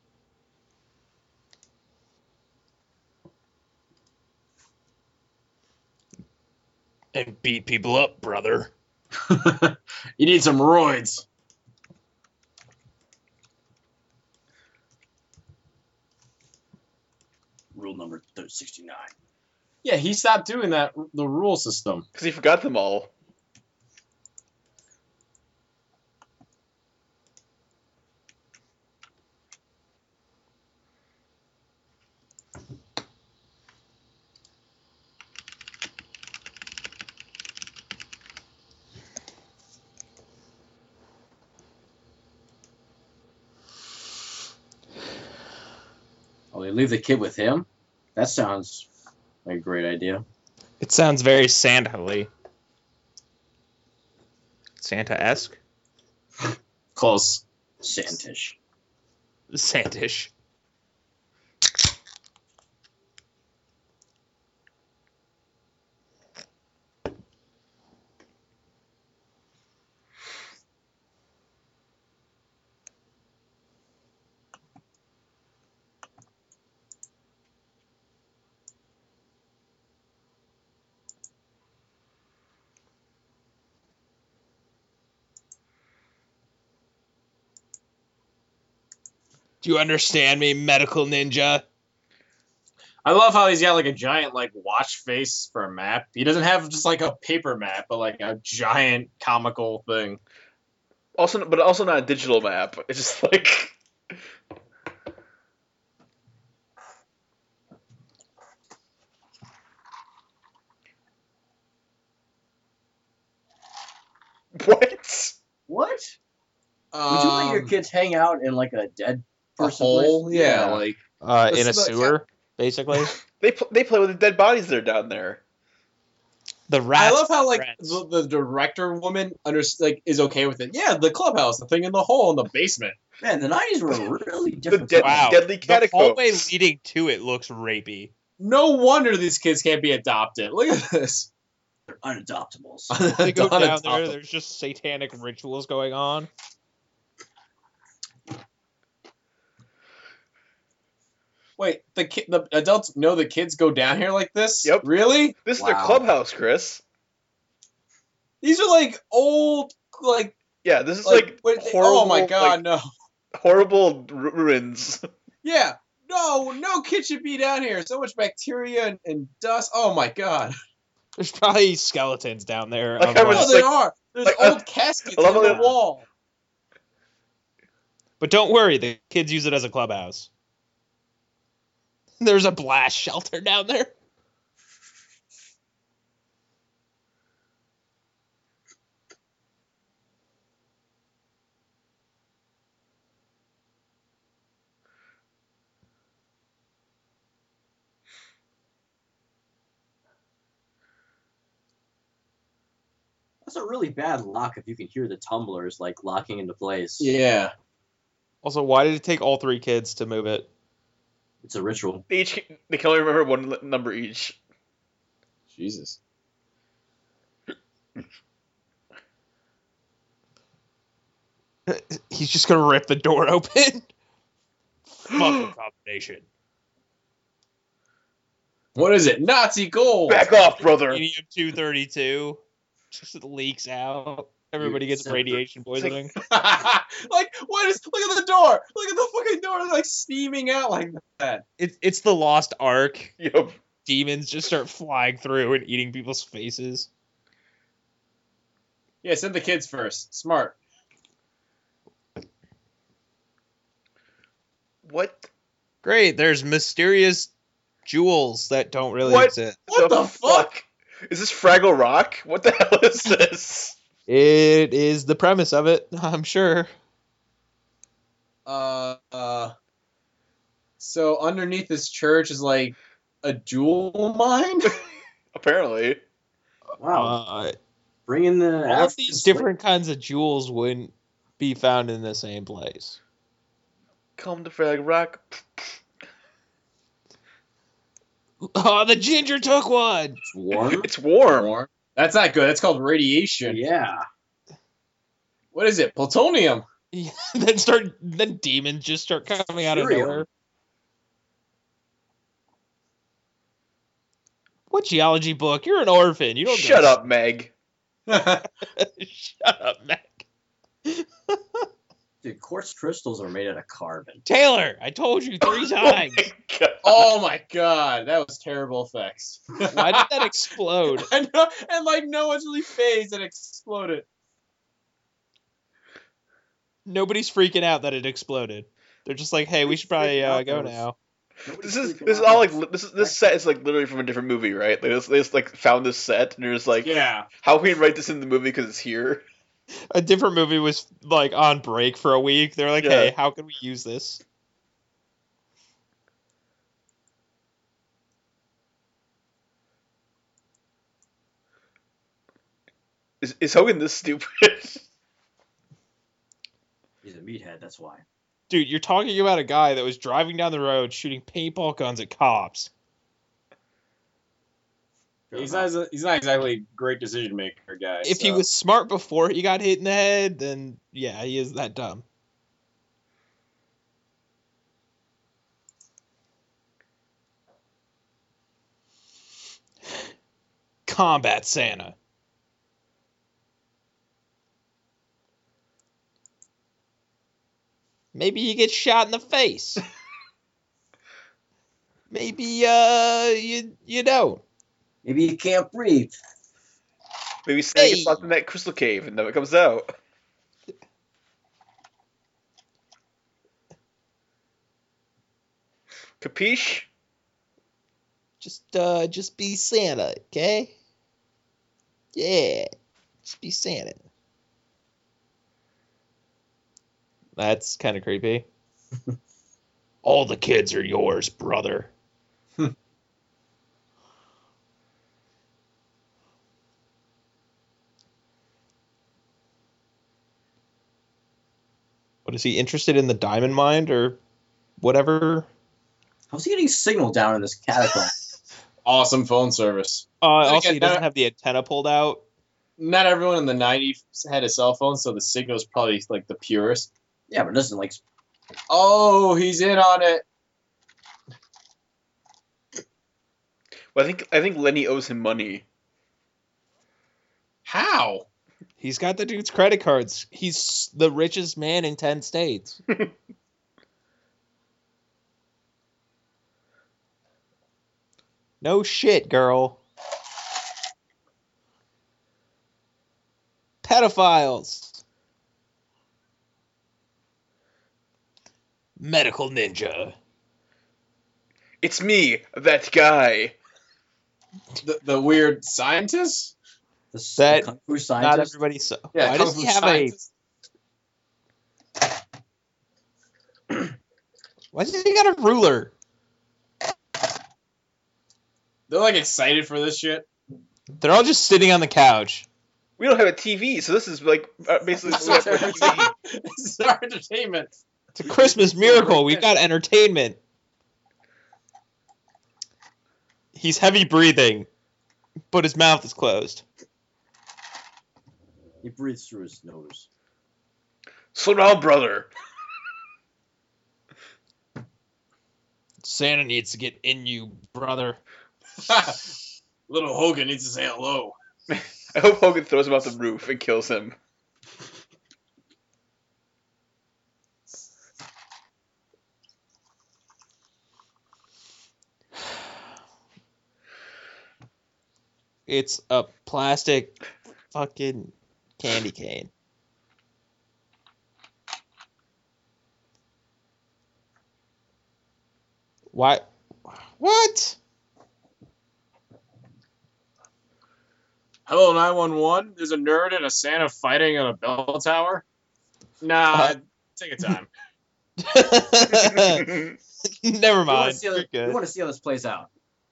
And beat people up, brother. You need some roids. Rule number sixty-nine. Yeah, he stopped doing that. The rule system. Because he forgot them all. Oh, they leave the kid with him? That sounds like a great idea. It sounds very Santa-ly. Santa-esque? Close. Santish. Santish. Do you understand me, medical ninja? I love how he's got like a giant like watch face for a map. He doesn't have just like a paper map, but like a giant comical thing. Also, but also not a digital map. It's just like what? What? Um, Would you let your kids hang out in like a dead a person hole? place? Yeah, like Uh, in a That's the- sewer, basically. They pl- they play with the dead bodies that are down there. The rats. I love how like rats. the, the director woman under like is okay with it. Yeah, the clubhouse, the thing in the hole in the basement. Man, the nineties were really different. dead- times. Wow. Deadly The Catacombs. hallway leading to it looks rapey. No wonder these kids can't be adopted. Look at this. They're unadoptables. They go down there, Unadoptable. there's just satanic rituals going on. Wait, the ki- the adults know the kids go down here like this? Yep. Really? This is their Wow. clubhouse, Chris. These are like old, like Yeah, this is like. like, wait, horrible. oh my god, like, no. horrible ru- ruins. Yeah. No, no kid should be down here. So much bacteria and, and dust. Oh my god. There's probably skeletons down there. Like of, I was Oh, like- just they like- are. There's like, old uh, caskets I love on how the they- wall. But don't worry, the kids use it as a clubhouse. There's a blast shelter down there. That's a really bad lock if you can hear the tumblers like locking into place. Yeah. Also, why did it take all three kids to move it? It's a ritual. They each they can only remember one l- number each. Jesus. He's just gonna rip the door open. Fucking combination. What is it? Nazi gold. Back off, brother. Uranium two thirty-two just leaks out. Everybody gets Separate. radiation poisoning. Like, what is? Look at the door. Look at the fucking door. It's like steaming out like that. It's it's the Lost Ark. Yup. Demons just start flying through and eating people's faces. Yeah, send the kids first. Smart. What? Great, there's mysterious jewels that don't really What? exist. What the fuck? Is this Fraggle Rock? What the hell is this? It is the premise of it, I'm sure. Uh, uh. So underneath this church is like a jewel mine. Apparently. Wow. Uh, Bring in the all of African these slave- different kinds of jewels wouldn't be found in the same place. Come to Fraggle Rock. Oh, the ginger took one. It's warm. It's warm. Warm. That's not good. That's called radiation. Yeah. What is it? Plutonium. then start then demons just start coming out of Cereal. nowhere. What geology book? You're an orphan. You don't go- Shut up, Meg. Shut up, Mac. Dude, quartz crystals are made out of carbon. Taylor, I told you three times. Oh my God. Oh my god, that was terrible effects. Why did that explode? I know, and like no one's really phased and exploded. Nobody's freaking out that it exploded. They're just like, hey, we should probably uh, go now. This is this is all like li- this is this set is like literally from a different movie, right? They just, they just like found this set and they're just like, Yeah. how can we write this in the movie because it's here? A different movie was like on break for a week. They're like, Yeah. hey, how can we use this? Is is Hogan this stupid? He's a meathead, that's why. Dude, you're talking about a guy that was driving down the road shooting paintball guns at cops. He's not he's not exactly a great decision maker, guys. If he so. was smart before he got hit in the head, then yeah, he is that dumb. Combat Santa. Maybe you get shot in the face. Maybe uh you you don't. Maybe you can't breathe. Maybe Santa gets Hey. locked in that crystal cave and never comes out. Capiche? Just uh just be Santa, okay? Yeah. Just be Santa. That's kind of creepy. All the kids are yours, brother. What is he interested in the diamond mine or whatever? How's he getting signal down in this catacomb? Awesome phone service. Uh, Then also, again, he doesn't that- have the antenna pulled out. Not everyone in the nineties had a cell phone, so the signal's probably like the purest. Yeah, but it doesn't like. Oh, he's in on it. Well, I think I think Lenny owes him money. How? He's got the dude's credit cards. He's the richest man in ten states. No shit, girl. Pedophiles. Medical ninja. It's me, that guy. The, the weird scientist? The, s- That- the kung fu Not scientist. everybody. So. Yeah, Why kung does he fu have scientist. a? Why does he got a ruler? They're like excited for this shit. They're all just sitting on the couch. We don't have a T V, so this is like uh, basically This we is have our a T V. This is our entertainment. It's a Christmas miracle. We've got entertainment. He's heavy breathing, but his mouth is closed. He breathes through his nose. Slow down, brother. Santa needs to get in you, brother. Little Hogan needs to say hello. I hope Hogan throws him off the roof and kills him. It's a plastic fucking candy cane. Why? What? Hello, nine one one. There's a nerd and a Santa fighting on a bell tower. Nah, Uh, take a time. Never We want mind. to see how, You're we good. want to see how this plays out.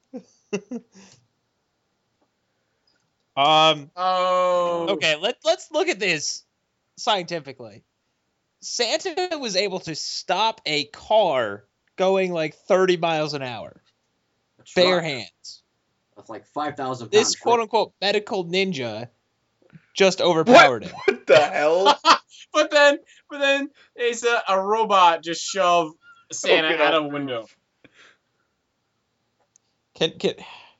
Um. Oh. Okay. Let Let's look at this scientifically. Santa was able to stop a car going like thirty miles an hour, A truck bare hands. with like five thousand pounds. This quote unquote medical ninja just overpowered him. What the hell? But then, but then, it's a, a robot just shoved Santa Open out up. of a window. Can can.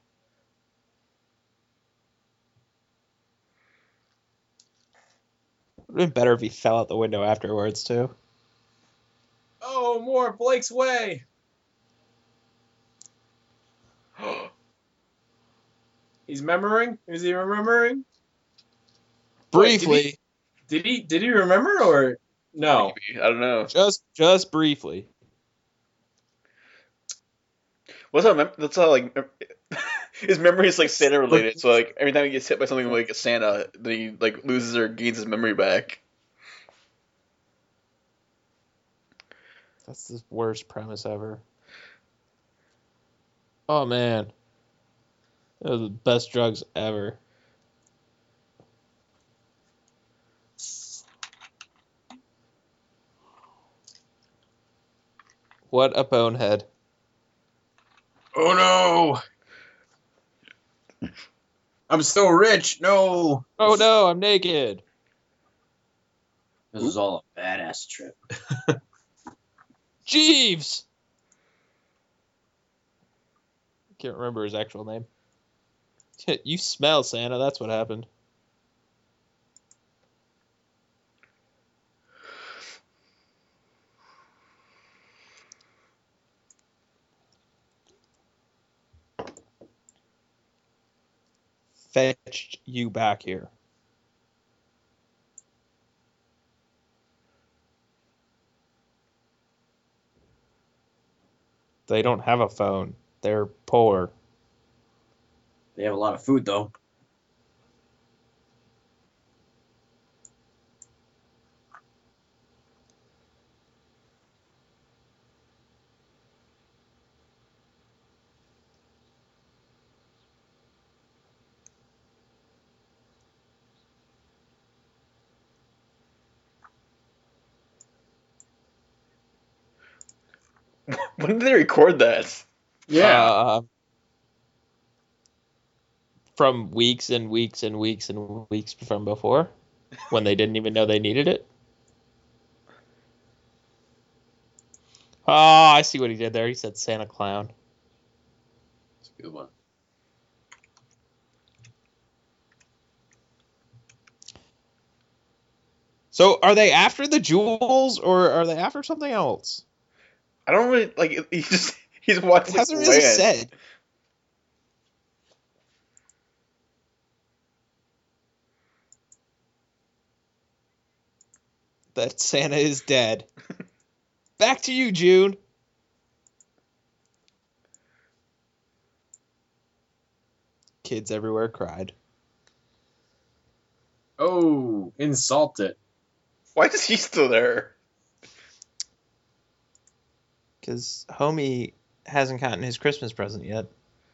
Would have been better if he fell out the window afterwards too. Oh, more Blake's Way. He's remembering. Is he remembering? Wait, did Briefly, Did he? Did he remember or no? Maybe. I don't know. just just briefly. What's how? Mem- that's how like mem- his memory is like Santa related. So like every time he gets hit by something like a Santa, then he like loses or gains his memory back. That's the worst premise ever. Oh man, those are the best drugs ever. What a bonehead. Oh no! I'm so rich. No. Oh no, I'm naked. This is all a badass trip. Jeeves! Can't remember his actual name. You smell, Santa. That's what happened. fetched you back here? They don't have a phone. They're poor. They have a lot of food, though. When did they record that? Yeah. Uh, from weeks and weeks and weeks and weeks from before, when they didn't even know they needed it. Oh, I see what he did there. He said Santa Clown. It's a good one. So, are they after the jewels, or are they after something else? I don't really like. He just he's watching. It hasn't really land. said. That Santa is dead. Back to you, June. Kids everywhere cried. Oh, insult it. Why is he still there? Because homie hasn't gotten his Christmas present yet.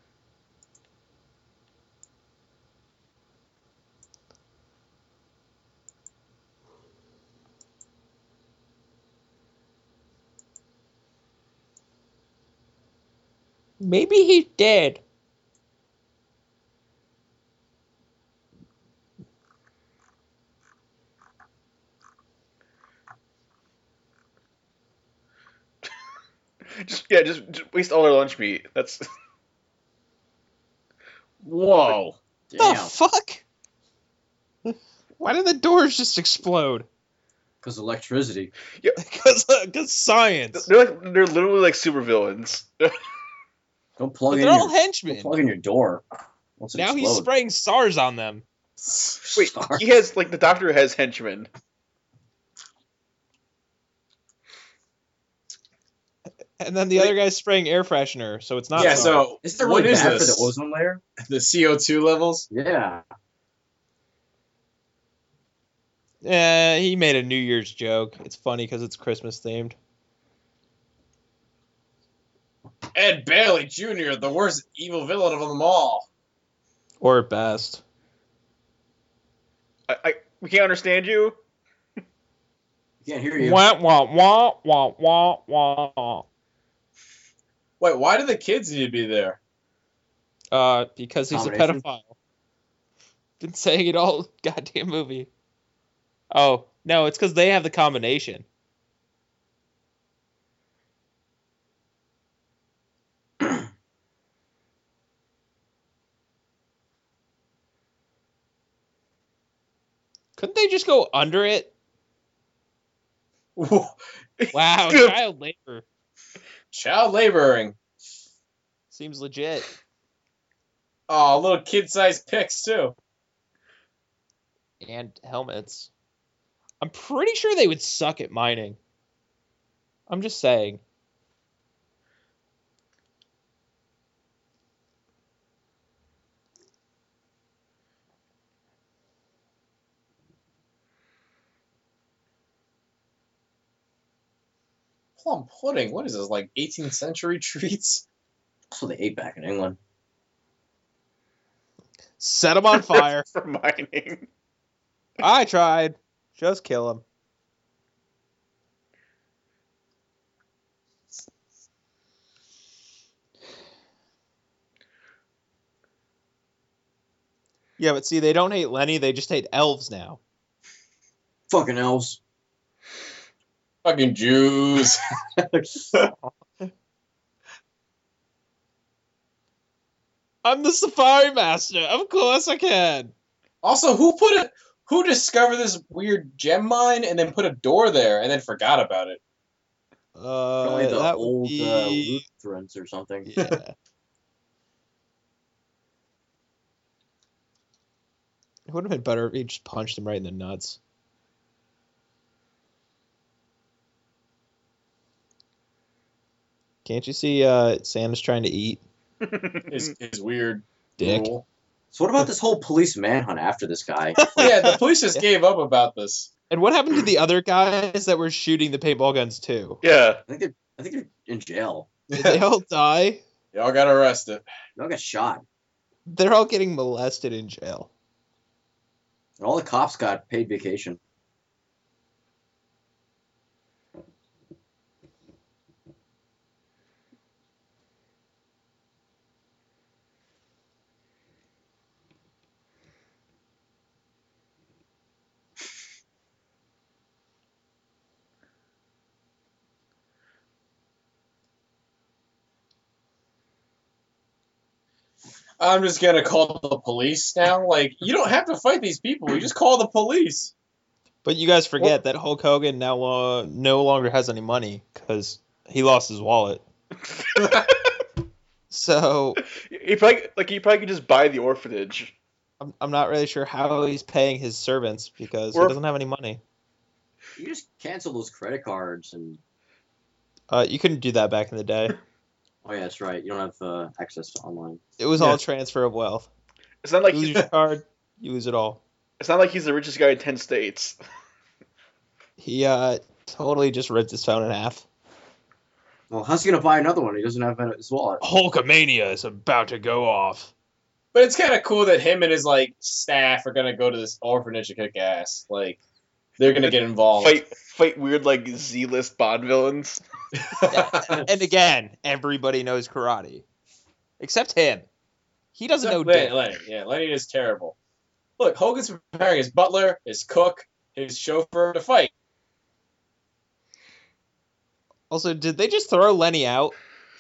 Maybe he's dead. Just yeah, just, just waste all their lunch meat. That's Whoa. The Damn. fuck? Why did the doors just explode? Because electricity. Because because science. they're like they're literally like supervillains. Don't plug But in they're all your, don't henchmen. plug in your door. Once it Now he's explodes. spraying stars on them. Wait, Sorry. he has like the doctor has henchmen. And then the Wait. other guy's spraying air freshener, so it's not Yeah, stars. so Is that what really is bad for this? the ozone layer? The C O two levels? Yeah. Eh, he made a New Year's joke. It's funny because it's Christmas themed. Ed Bailey Junior, the worst evil villain of them all. Or at best. I, I we can't understand you. Can't hear you. Wah, wah, wah, wah, wah, wah. Wait, why do the kids need to be there? Uh, because he's a Combination? pedophile. Been saying it all goddamn movie. Oh, no, it's because they have the combination. Couldn't they just go under it? Wow, child labor. Child laboring. Seems legit. Oh, little kid-sized picks, too. And helmets. I'm pretty sure they would suck at mining. I'm just saying. Plum pudding? What is this, like eighteenth century treats? That's what they ate back in England. Set them on fire. For mining. I tried. Just kill him. Yeah, but see, they don't hate Lenny, they just hate elves now. Fucking elves. Fucking Jews. I'm the Safari Master. Of course I can. Also, who put it? Who discovered this weird gem mine and then put a door there and then forgot about it? Uh, Probably the that would old be... uh, Lutherans or something. Yeah. It would have been better if he just punched him right in the nuts. Can't you see uh, Santa's trying to eat? His his weird Dick. rule. So what about this whole police manhunt after this guy? Yeah, the police just gave up about this. And what happened to the other guys that were shooting the paintball guns too? Yeah. I think they're I think they're in jail. Did they all die? Y'all got arrested. They all got shot. They're all getting molested in jail. And all the cops got paid vacation. I'm just gonna call the police now. Like, you don't have to fight these people. You just call the police. But you guys forget that Hulk Hogan now uh, no longer has any money because he lost his wallet. So He probably like he probably could just buy the orphanage. I'm, I'm not really sure how he's paying his servants because Or- he doesn't have any money. You just cancel those credit cards and Uh, you couldn't do that back in the day. oh yeah, that's right. You don't have uh, access to online. It was Yeah. all transfer of wealth. It's not like You lose he's, your card, you lose it all. it's not like he's the richest guy in ten states. He uh, totally just ripped his phone in half. Well, how's he gonna buy another one? He doesn't have his wallet. Hulkamania is about to go off. But it's kind of cool that him and his like staff are gonna go to this orphanage to kick ass. Like, they're gonna get involved. Fight fight weird like Z-list Bond villains. And again, everybody knows karate. Except him. He doesn't know Lenny, dick. Lenny, yeah, Lenny is terrible. Look, Hogan's preparing his butler, his cook, his chauffeur to fight. Also, did they just throw Lenny out?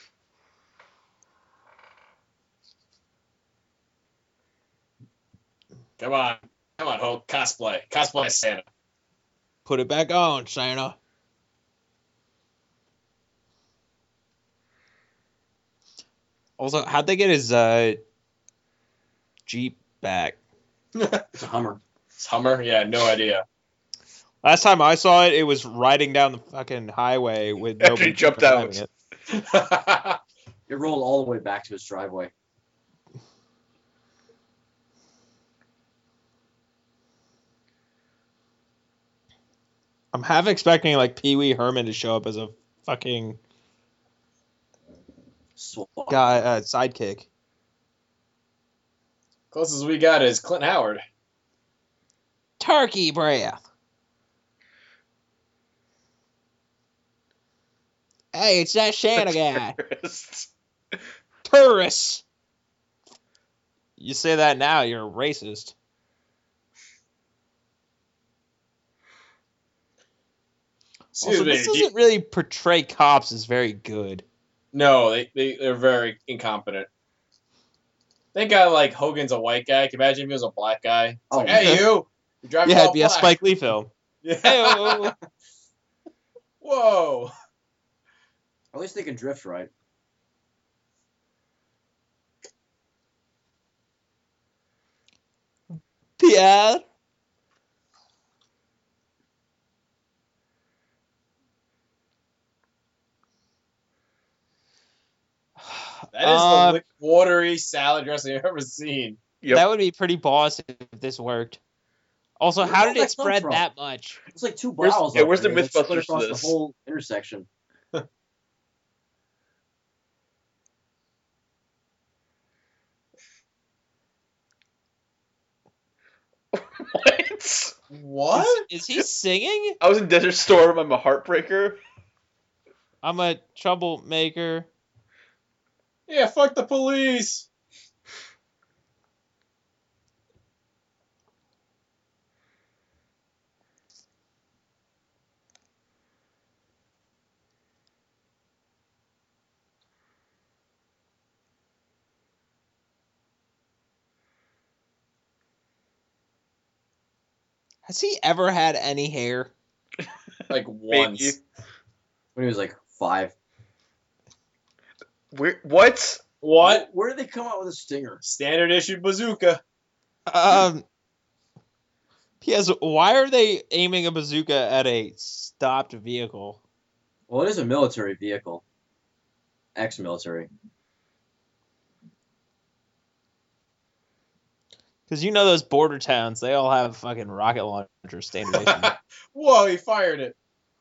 Come on, come on, Hulk, cosplay, cosplay Santa. Put it back on, Santa. Also, how'd they get his uh, Jeep back? It's a Hummer. It's Hummer, yeah, no idea. Last time I saw it, it was riding down the fucking highway with After nobody he jumped driving out. it. It rolled all the way back to his driveway. I'm half expecting like Pee Wee Herman to show up as a fucking Swat. guy uh, sidekick. Closest we got is Clint Howard. Turkey breath. Hey, it's that Santa guy. Terrorists. Tourists. You say that now, you're a racist. Excuse Also, me. this do you- doesn't really portray cops as very good. No, they, they, they're very incompetent. Thank God, like, Hogan's a white guy. Can you imagine if he was a black guy? It's Oh, like, hey, you! You drive Yeah, all it'd be a black. Spike Lee film. Yeah. Hey-o. Whoa! At least they can drift right. Pierre. That is Uh, the watery salad dressing I've ever seen. Yep. That would be pretty boss if this worked. Also, Where how did did that it come spread from? that much? It's like two Where's- bottles. yeah, up where's the there that split Mythbusters for across this? the whole intersection? What? What? Is, is he singing? I was in Desert Storm. I'm a heartbreaker. I'm a troublemaker. Yeah, fuck the police. Has he ever had any hair? Like, once. When he was like five. Where? What? What? Where did they come out with a stinger? Standard issue bazooka. Um, Yes, why are they aiming a bazooka at a stopped vehicle? Well, it is a military vehicle. Ex-military. Because you know those border towns, they all have fucking rocket launchers standing. Whoa, he fired it.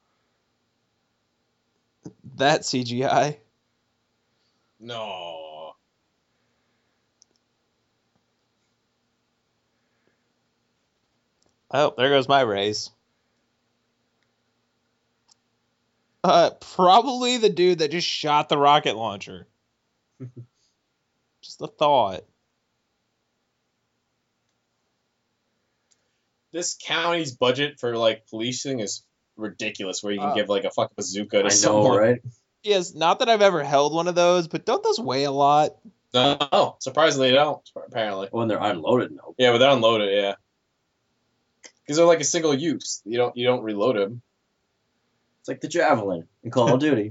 That C G I. No. Oh, there goes my raise. Uh, probably the dude that just shot the rocket launcher. Just a thought. This county's budget for like policing is ridiculous. Where you can Uh, give like a fucking bazooka to I know, someone. right? Yes, not that I've ever held one of those, but don't those weigh a lot? No, surprisingly, they don't. Apparently. When they're unloaded, no. Yeah, but they're unloaded. Yeah. Because they're like a single use. You don't you don't reload them. It's like the Javelin in Call of Duty.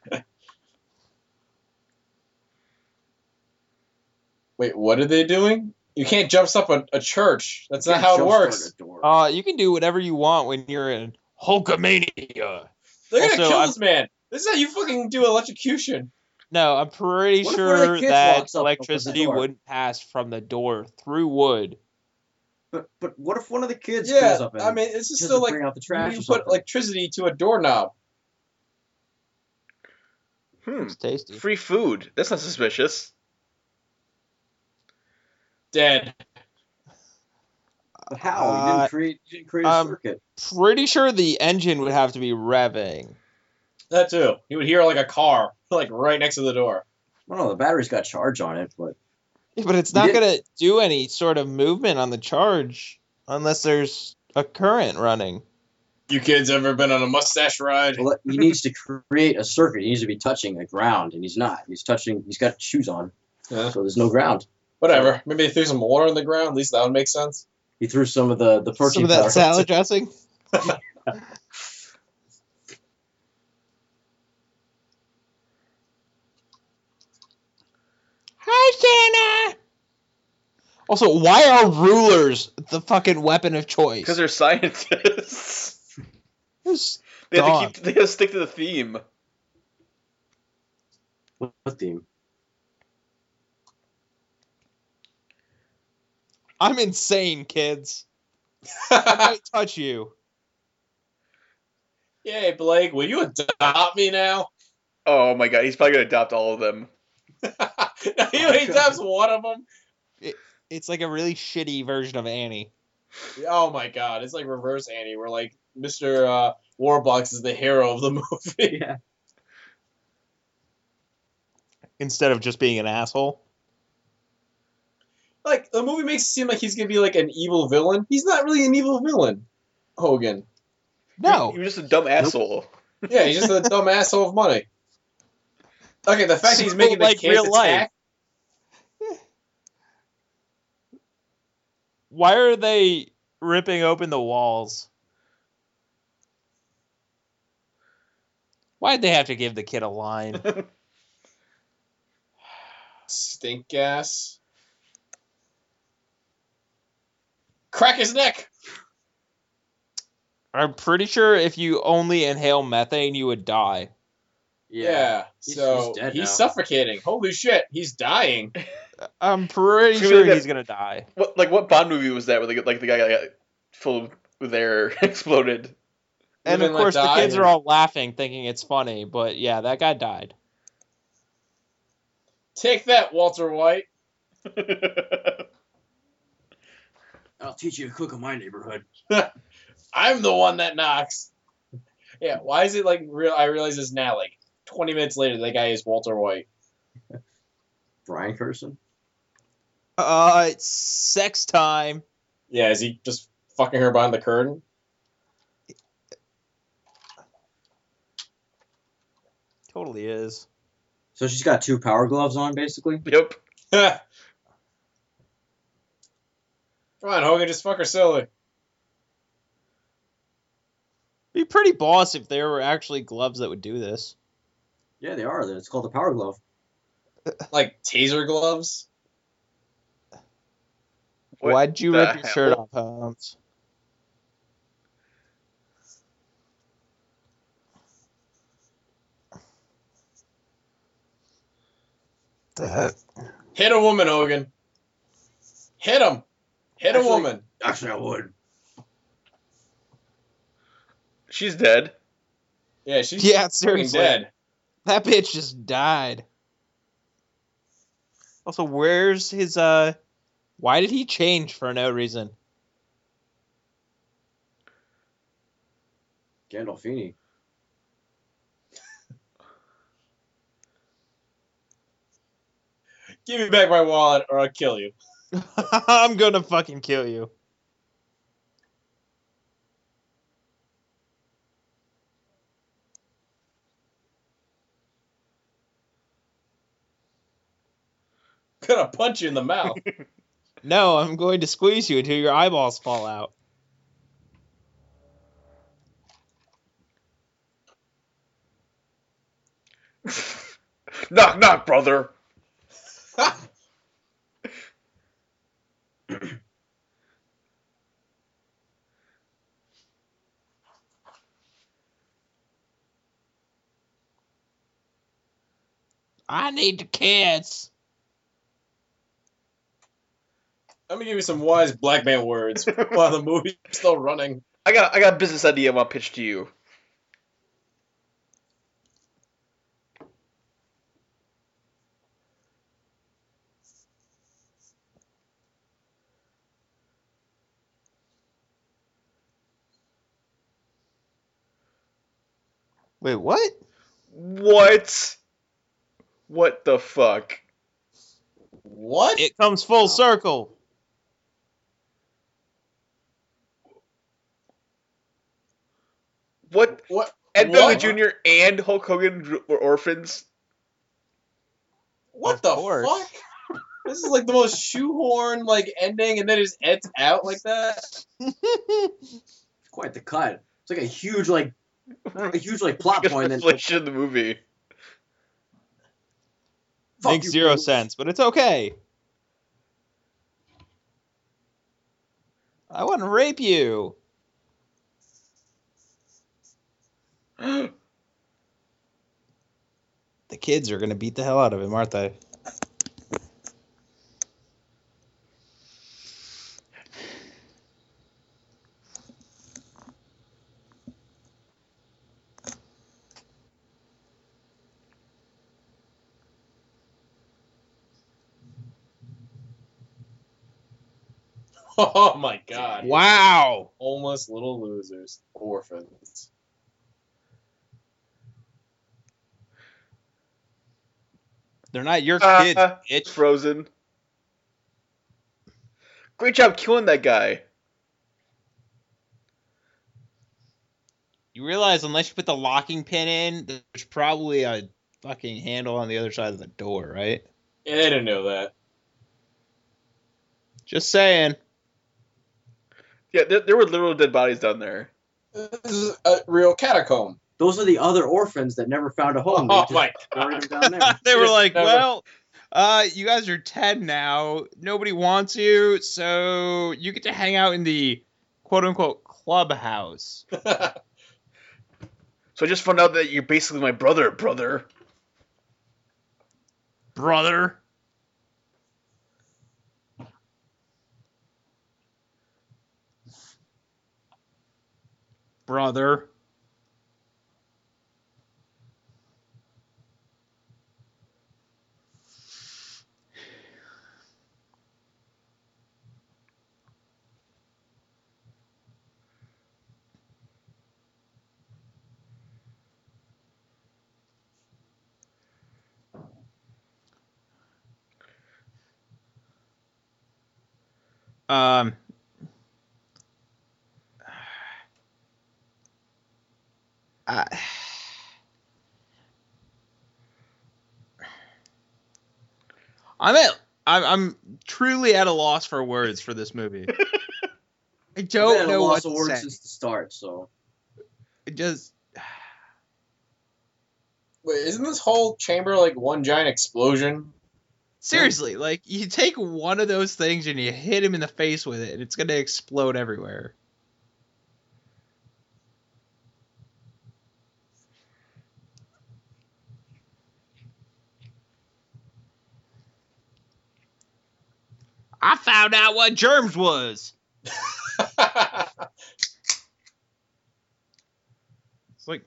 Wait, what are they doing? You can't jump up a, a church. That's not how it Jumpstart works. a door. Uh, you can do whatever you want when you're in Hulkamania. They're gonna also, kill I'm- this man. This is how you fucking do electrocution. No, I'm pretty What if one of the sure kids that walks up and opens the electricity door? wouldn't pass from the door through wood. But but what if one of the kids Yeah, goes up and I mean, this is tries still to like bring out the trash you or put something? electricity to a doorknob. Hmm. It's tasty. Free food. That's not suspicious. Dead. But how? You Uh, didn't create. You didn't create a um, circuit. Pretty sure the engine would have to be revving. That too. You would hear like a car, like right next to the door. I don't know. The battery's got charge on it, but Yeah, but it's You not did- going to do any sort of movement on the charge unless there's a current running. You kids ever been on a mustache ride? well, he needs to create a circuit. He needs to be touching the ground, and he's not. He's touching. He's got shoes on, Yeah. so there's no ground. Whatever. Maybe they threw some water on the ground. At least that would make sense. He threw some of the the Some protein of that powder. salad dressing. Hi, Santa! Also, why are rulers the fucking weapon of choice? Because they're scientists. Who's They have gone? to keep. They have to stick to the theme. What theme? I'm insane, kids. I might touch you. Yay, Blake. Will you adopt me now? Oh my god, he's probably gonna adopt all of them. he only adopts one of them. It's like a really shitty version of Annie. Oh my god, it's like reverse Annie, where like Mister Uh, Warbucks is the hero of the movie. Yeah. Instead of just being an asshole. Like the movie makes it seem like he's gonna be like an evil villain. He's not really an evil villain, Hogan. No. He was just a dumb asshole. Yeah, he's just a dumb asshole of money. Okay, the fact that he's So, making the like, kids real life. attack. Why are they ripping open the walls? Why'd they have to give the kid a line? Stink gas. Crack his neck. I'm pretty sure if you only inhale methane, you would die. Yeah. He's- so he's dead he's now. suffocating. Holy shit, he's dying. I'm pretty It's gonna sure be like he's that- gonna die. What like what Bond movie was that? Where they, like the guy got full with air exploded. And Live of and let course, the die. kids are all laughing, thinking it's funny. But yeah, that guy died. Take that, Walter White. I'll teach you to cook in my neighborhood. I'm the one that knocks. Yeah, why is it like real? I realize this now. Like twenty minutes later, that guy is Walter White. Brian Curson. Uh, it's sex time. Yeah, is he just fucking her behind the curtain? Totally is. So she's got two power gloves on, basically. Yep. Come on, Hogan, just fuck her silly. Be pretty boss if there were actually gloves that would do this. Yeah, they are. It's called a power glove. Like taser gloves. What Why'd you the rip your shirt hell? off, Holmes? that. Hit a woman, Hogan. Hit him. Hit a Actually- woman. Actually, I would. She's dead. Yeah, she's Yeah, fucking seriously. dead. That bitch just died. Also, where's his, uh... Why did he change for no reason? Gandolfini. Give me back my wallet or I'll kill you. I'm gonna fucking kill you. Gonna punch you in the mouth. No, I'm going to squeeze you until your eyeballs fall out. Knock, knock, brother. I need the kids. Let me give you some wise black man words while the movie's still running. I got, I got a business idea I want to pitch to you. Wait, what? What? What the fuck? What? It comes full circle. What? What? Ed Begley What? Junior and Hulk Hogan were orphans? What Of the course. fuck? This is like the most shoehorn like ending, and then it just ends out like that. It's quite the cut. It's like a huge like a huge like plot Biggest point. Then revelation in the movie. fuck Makes you, zero Bruce. sense, but it's okay. I want to rape you. The kids are gonna beat the hell out of him, aren't they? Oh my god. Wow. Homeless little losers. Orphans. They're not your Ah, kids, bitch. Frozen. Great job killing that guy. You realize unless you put the locking pin in, there's probably a fucking handle on the other side of the door, right? Yeah, they didn't know that. Just saying. Yeah, there, there were literal dead bodies down there. This is a real catacomb. Those are the other orphans that never found a home. They Oh just my buried god. them down there. They were Just like, never- well, uh, you guys are ten now. Nobody wants you, so you get to hang out in the quote unquote clubhouse. So I just found out that you're basically my brother, brother. Brother. Brother. Um. I, I'm at. I'm, I'm truly at a loss for words for this movie. I I've don't had a know loss what of to words say. since the start. So It just. Wait, isn't this whole chamber like one giant explosion? Seriously, like you take one of those things and you hit him in the face with it, and it's gonna explode everywhere. I found out what germs was. It's like,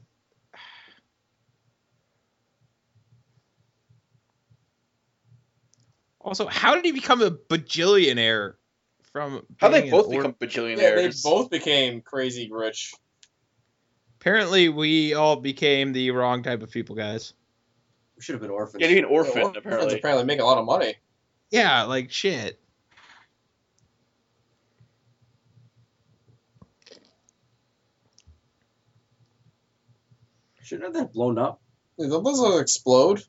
also, how did he become a bajillionaire from? How being they an both or- become Yeah, bajillionaires? they both became crazy rich. Apparently, we all became the wrong type of people, guys. We should have been orphans. Yeah, you're an Yeah, orphan, orphans apparently. apparently make a lot of money. Yeah, like shit. Shouldn't have that blown up? Did those explode?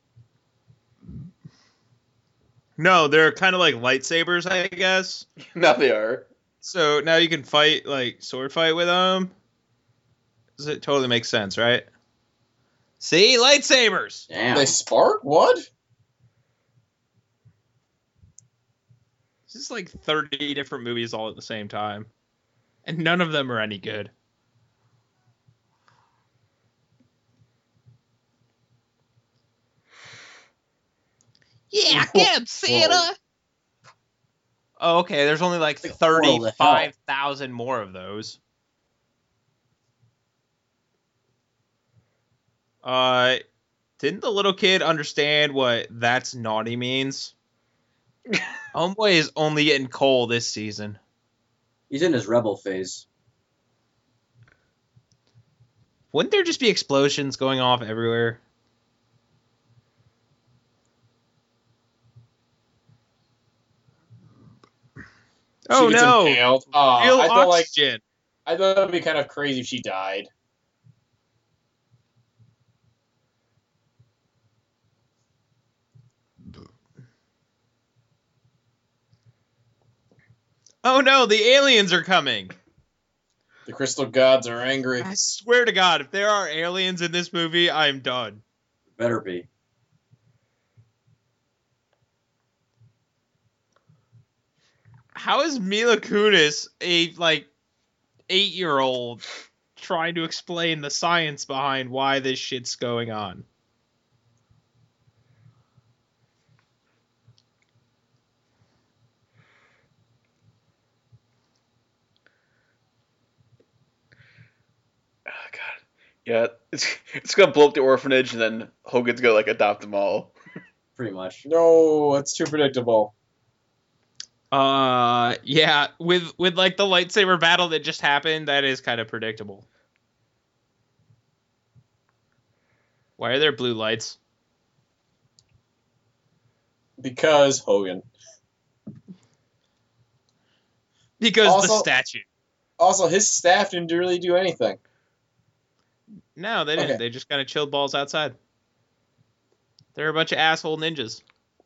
No, they're kind of like lightsabers, I guess. Now they are. So now you can fight, like, sword fight with them. Does it totally make sense, right? See? Lightsabers! Damn. They spark? What? This is like thirty different movies all at the same time. And none of them are any good. Yeah, get him, Santa! Oh, okay, there's only like Like portal to hell. thirty-five thousand more of those. Uh, didn't the little kid understand what "that's naughty" means? Homeboy is only getting coal this season. He's in his rebel phase. Wouldn't there just be explosions going off everywhere? Oh She gets no! impaled. Oh, Real I thought like oxygen. I thought it'd be kind of crazy if she died. Oh no, the aliens are coming. The crystal gods are angry. I swear to God, if there are aliens in this movie, I'm done. Better be. How is Mila Kunis, a like eight-year-old, trying to explain the science behind why this shit's going on? Oh, God. Yeah, it's it's gonna blow up the orphanage, and then Hogan's gonna like adopt them all. Pretty much. No, it's too predictable. Uh, yeah, with with like the lightsaber battle that just happened, that is kind of predictable. Why are there blue lights? Because Hogan. Because the Also- statue. Also, his staff didn't really do anything. No, they didn't. Okay. They just kind of chilled balls outside. They're a bunch of asshole ninjas.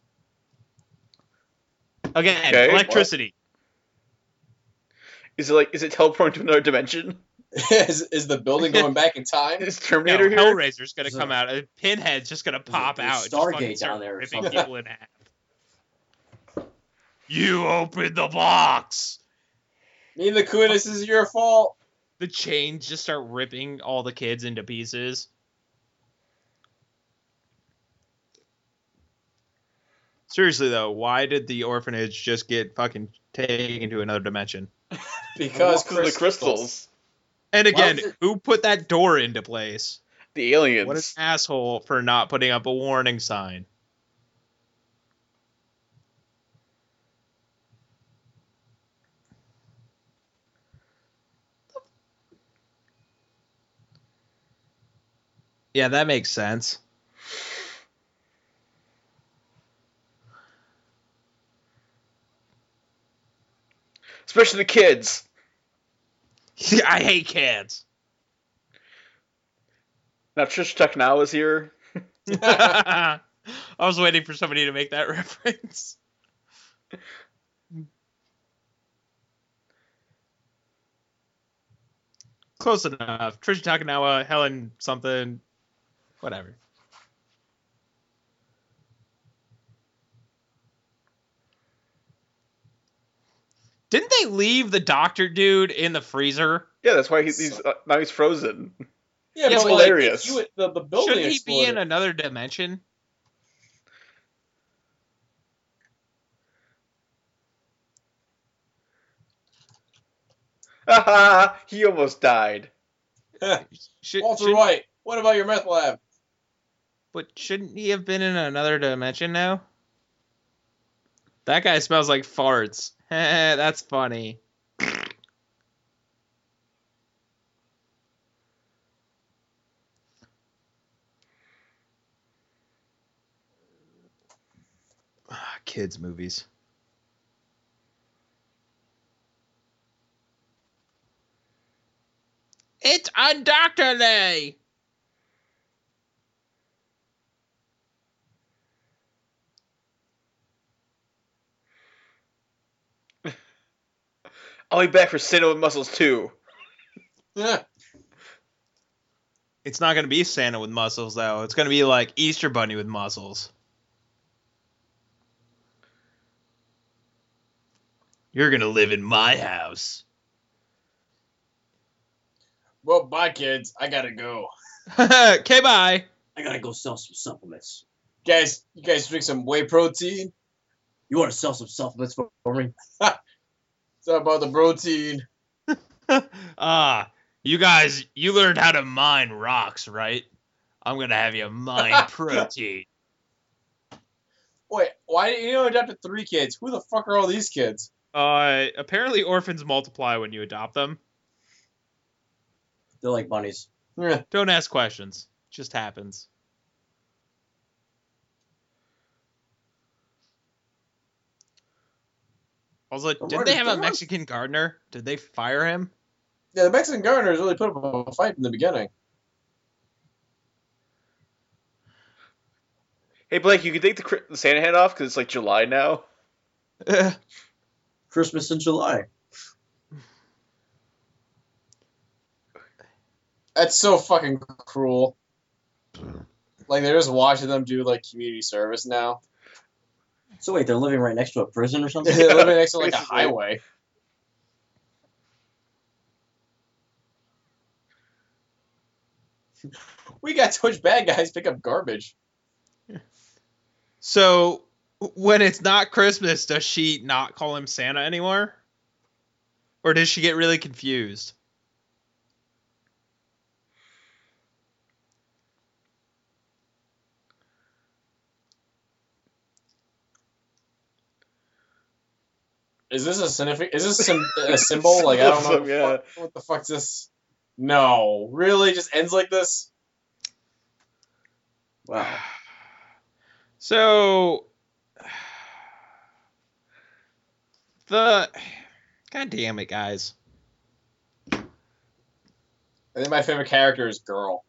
Again, Okay, electricity. Is it like is it teleporting to another dimension? is, is the building going back in time? Is No, Terminator here? Hellraiser's gonna There's a- come out. A Pinhead's just gonna pop there's a out. and just fucking Stargate start down there or ripping something. people in half. You opened the box. Mila Kunis, this is your fault. The chains just start ripping all the kids into pieces. Seriously though, why did the orphanage just get fucking taken to another dimension? Because Because of the crystals. And again, was it- who put that door into place? The aliens. What an asshole for not putting up a warning sign. Yeah, that makes sense. Especially the kids. I hate kids. Now Trish Tuck now is here. I was waiting for somebody to make that reference. Close enough. Trisha Takanawa, Helen something, whatever. Didn't they leave the doctor dude in the freezer? Yeah, that's why he, he's uh, now he's frozen. Yeah, Yeah, but but, like, hilarious. you, the, the building Shouldn't he be in exploded. another dimension? Haha, he almost died. Should, Walter should- White, what about your meth lab? But shouldn't he have been in another dimension now? That guy smells like farts. That's funny. Ah, kids movies. It's Undoctorly! I'll be back for Santa with Muscles too. Yeah. It's not going to be Santa with muscles, though. It's going to be like Easter Bunny with muscles. You're going to live in my house. Well, bye, kids. I gotta go. Okay, bye. I gotta go sell some supplements. Guys, you guys drink some whey protein? You want to sell some supplements for me? It's about the protein. Ah, you guys, you learned how to mine rocks, right? I'm going to have you mine protein. Wait, why didn't you know adopted three kids? Who the fuck are all these kids? Uh, apparently orphans multiply when you adopt them. They're like bunnies. Yeah. Don't ask questions. Just happens. Also, Don't did worry, they have a don't worry. Mexican gardener? Did they fire him? Yeah, the Mexican gardeners really put up a fight in the beginning. Hey Blake, you can take the, cri- the Santa hat off because it's like July now. Christmas in July. That's so fucking cruel. Like, they're just watching them do, like, community service now. So wait, they're living right next to a prison or something? They're living next to, like, a Basically. highway. We got too much bad guys pick up garbage. So, when it's not Christmas, does she not call him Santa anymore? Or does she get really confused? Is this a significant? Is this sim- a symbol? Like, I don't know. What the, Yeah. fuck, what the fuck's this? No, really, just ends like this? Wow. So, the... God damn it, guys. I think my favorite character is Girl.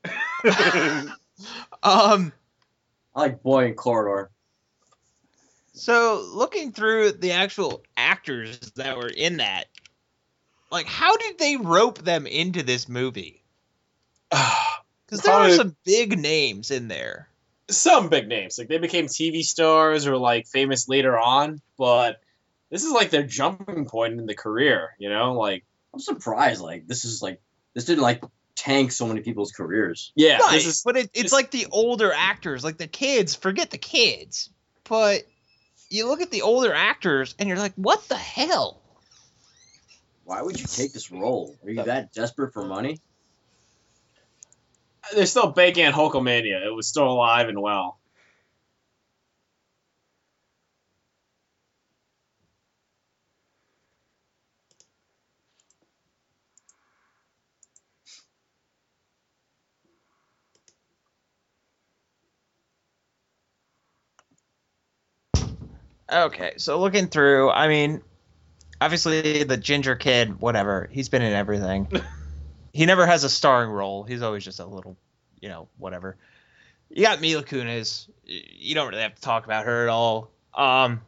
Um... I like Boy in Corridor. So, looking through the actual actors that were in that, like, how did they rope them into this movie? Because there are Probably- some big names in there. Some big names, like they became T V stars or like famous later on, but this is like their jumping point in the career. You know, like I'm surprised. Like this is like this didn't like tank so many people's careers. yeah, Right, this is but it, it's this- like the older actors, like the kids, forget the kids. But you look at the older actors and you're like, what the hell? Why would you take this role? Are you that desperate for money? there's still Bacon and Hulkamania. It was still alive and well. Okay, so looking through, I mean, obviously the ginger kid, whatever, he's been in everything. He never has a starring role. He's always just a little, you know, whatever. You got Mila Kunis. You don't really have to talk about her at all. Um,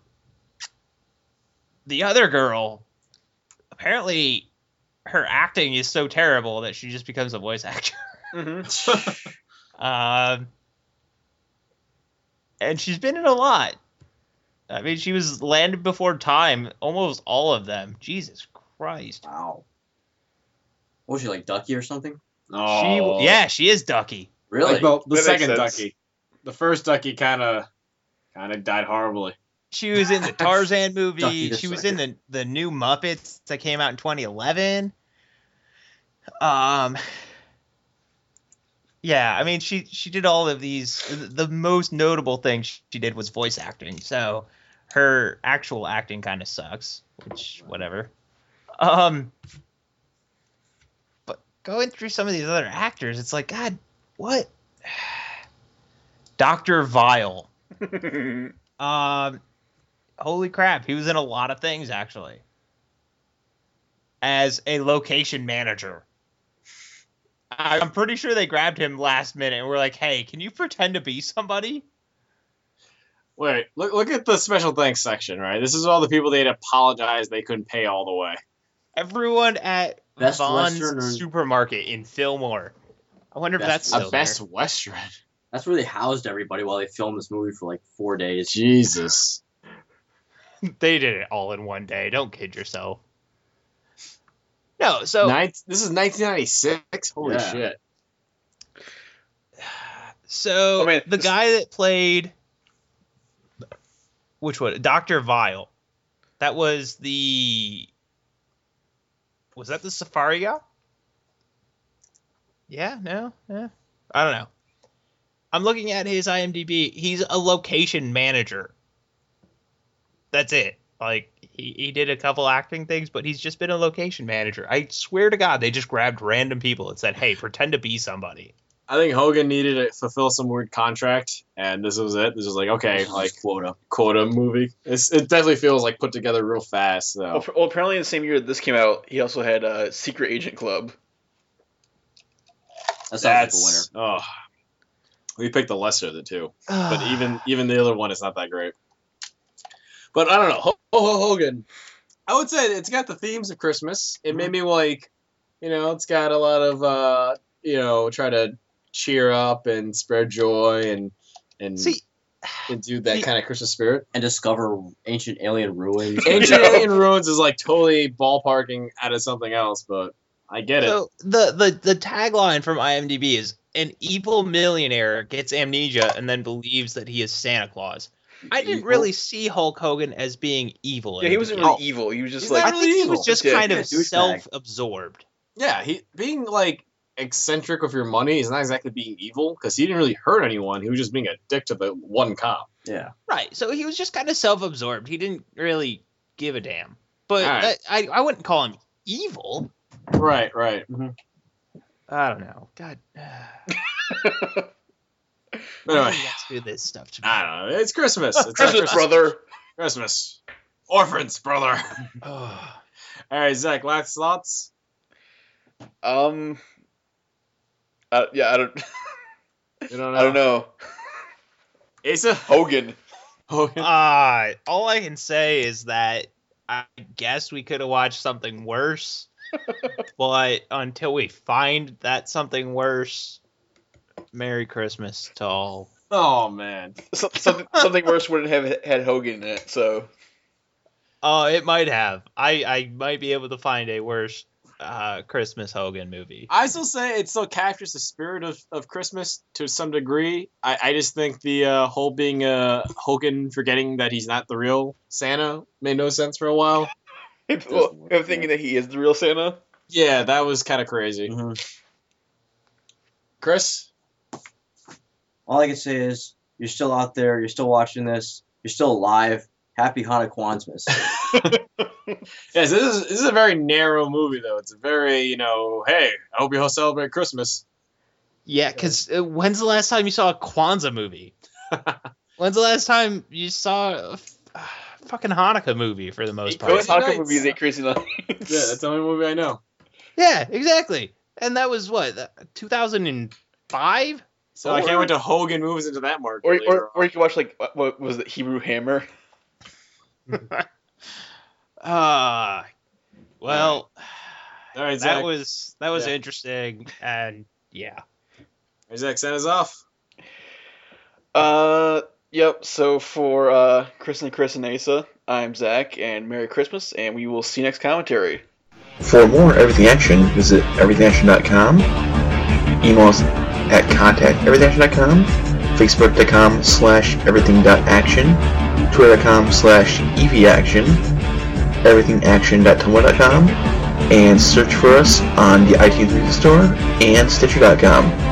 the other girl, apparently her acting is so terrible that she just becomes a voice actor. Mm-hmm. Um, and she's been in a lot. I mean, she was Landed Before Time, almost all of them. Jesus Christ. Wow. What was she like, Ducky or something? Oh, She, yeah, she is Ducky. Really? Like the, the That makes second sense. Ducky. The first Ducky kind of, kind of died horribly. She was in the Tarzan Ducky movie. the She was in the, the new Muppets that came out in twenty eleven. Um. Yeah, I mean, she she did all of these. The most notable thing she did was voice acting. So her actual acting kind of sucks, which whatever. Um. But going through some of these other actors, it's like, God, what? Doctor Vile. um. Holy crap, he was in a lot of things actually. As a location manager. I'm pretty sure they grabbed him last minute and were like, hey, can you pretend to be somebody? Wait, look look at the special thanks section, right? This is all the people they'd apologize they couldn't pay all the way. Everyone at Best Vaughn's Western or- supermarket in Fillmore. I wonder if Best- that's still A Best there. Western. That's where they housed everybody while they filmed this movie for like four days. Jesus. They did it all in one day. Don't kid yourself. No, so Nin- this is nineteen ninety-six? Holy Yeah. shit. so Oh, man, the this- guy that played which one? Doctor Vile. That was the was that the Safari guy? Yeah, no, yeah. I don't know. I'm looking at his IMDb. He's a location manager. That's it. Like, he, he did a couple acting things, but he's just been a location manager. I swear to God, they just grabbed random people and said, hey, pretend to be somebody. I think Hogan needed to fulfill some weird contract, and this was it. This was like, okay, This is like quota. quota movie. It's, it definitely feels like put together real fast. So. Well, well, apparently in the same year that this came out, he also had a Secret Agent Club. That sounds like a That's winner. oh, we picked the lesser of the two, but even even the other one is not that great. But I don't know, Ho- Ho- Hogan. I would say it's got the themes of Christmas. It made me like, you know, it's got a lot of uh, you know, try to cheer up and spread joy and and, See, and do that see- kind of Christmas spirit. And discover ancient alien ruins. Ancient Alien Ruins is like totally ballparking out of something else, but I get it. so the, the, the tagline from IMDb is, an evil millionaire gets amnesia and then believes that he is Santa Claus. I didn't Evil? really see Hulk Hogan as being evil. in Yeah, he the wasn't beginning. really evil. He was just He's like not I really think he evil. was just Yeah. kind of Yeah, douchebag. self-absorbed. Yeah, he being like eccentric with your money is not exactly being evil because he didn't really hurt anyone. He was just being a dick to the one cop. Yeah. Right. So he was just kind of self-absorbed. He didn't really give a damn. But All right. that, I I wouldn't call him evil. Right, right. I don't know. God. But anyway, Let's do this stuff to me. I don't know. It's Christmas. It's Christmas, brother. Christmas. Orphans, brother. Oh. All right, Zach. Last thoughts. Um. Uh, yeah, I don't. You don't know. I don't know. Asa. Hogan. Hogan. Uh, all I can say is that I guess we could have watched something worse. But until we find that something worse, Merry Christmas to all. Oh man. So, something, something worse wouldn't have had Hogan in it. So Oh, it might have. I, I might be able to find a worse uh, Christmas Hogan movie. I still say it still captures the spirit of, of Christmas to some degree. I, I just think the uh, whole being uh, Hogan forgetting that he's not the real Santa made no sense for a while. well, I'm thinking that he is the real Santa. Yeah, that was kind of crazy. Mhm. Chris? All I can say is, you're still out there. You're still watching this. You're still alive. Happy Hanukkah. Yes, this is, this is a very narrow movie, though. It's a very, you know, hey, I hope you all celebrate Christmas. Yeah, because uh, when's the last time you saw a Kwanzaa movie? When's the last time you saw a f- uh, fucking Hanukkah movie for the most Eight part? Crazy Crazy Hanukkah Nights. movies, Eight Crazy Nights. Yeah, that's the only movie I know. Yeah, exactly. And that was what, two thousand five? So I can't wait to Hogan moves into that market. Or, later or, or on. you can watch like what, what was it, Hebrew Hammer? Uh, well, All right, that Zach. was that was Yeah. interesting, and yeah. All right, Zach, send us off. Uh, yep. So for uh, Chris and Chris and Asa, I'm Zach, and Merry Christmas, and we will see you next commentary. For more Everything Action, visit everything action dot com, email us at contact everything action dot com, facebook dot com slash everything dot action, twitter dot com slash evaction, everything action dot tumblr dot com, and search for us on the iTunes Music Store and Stitcher dot com.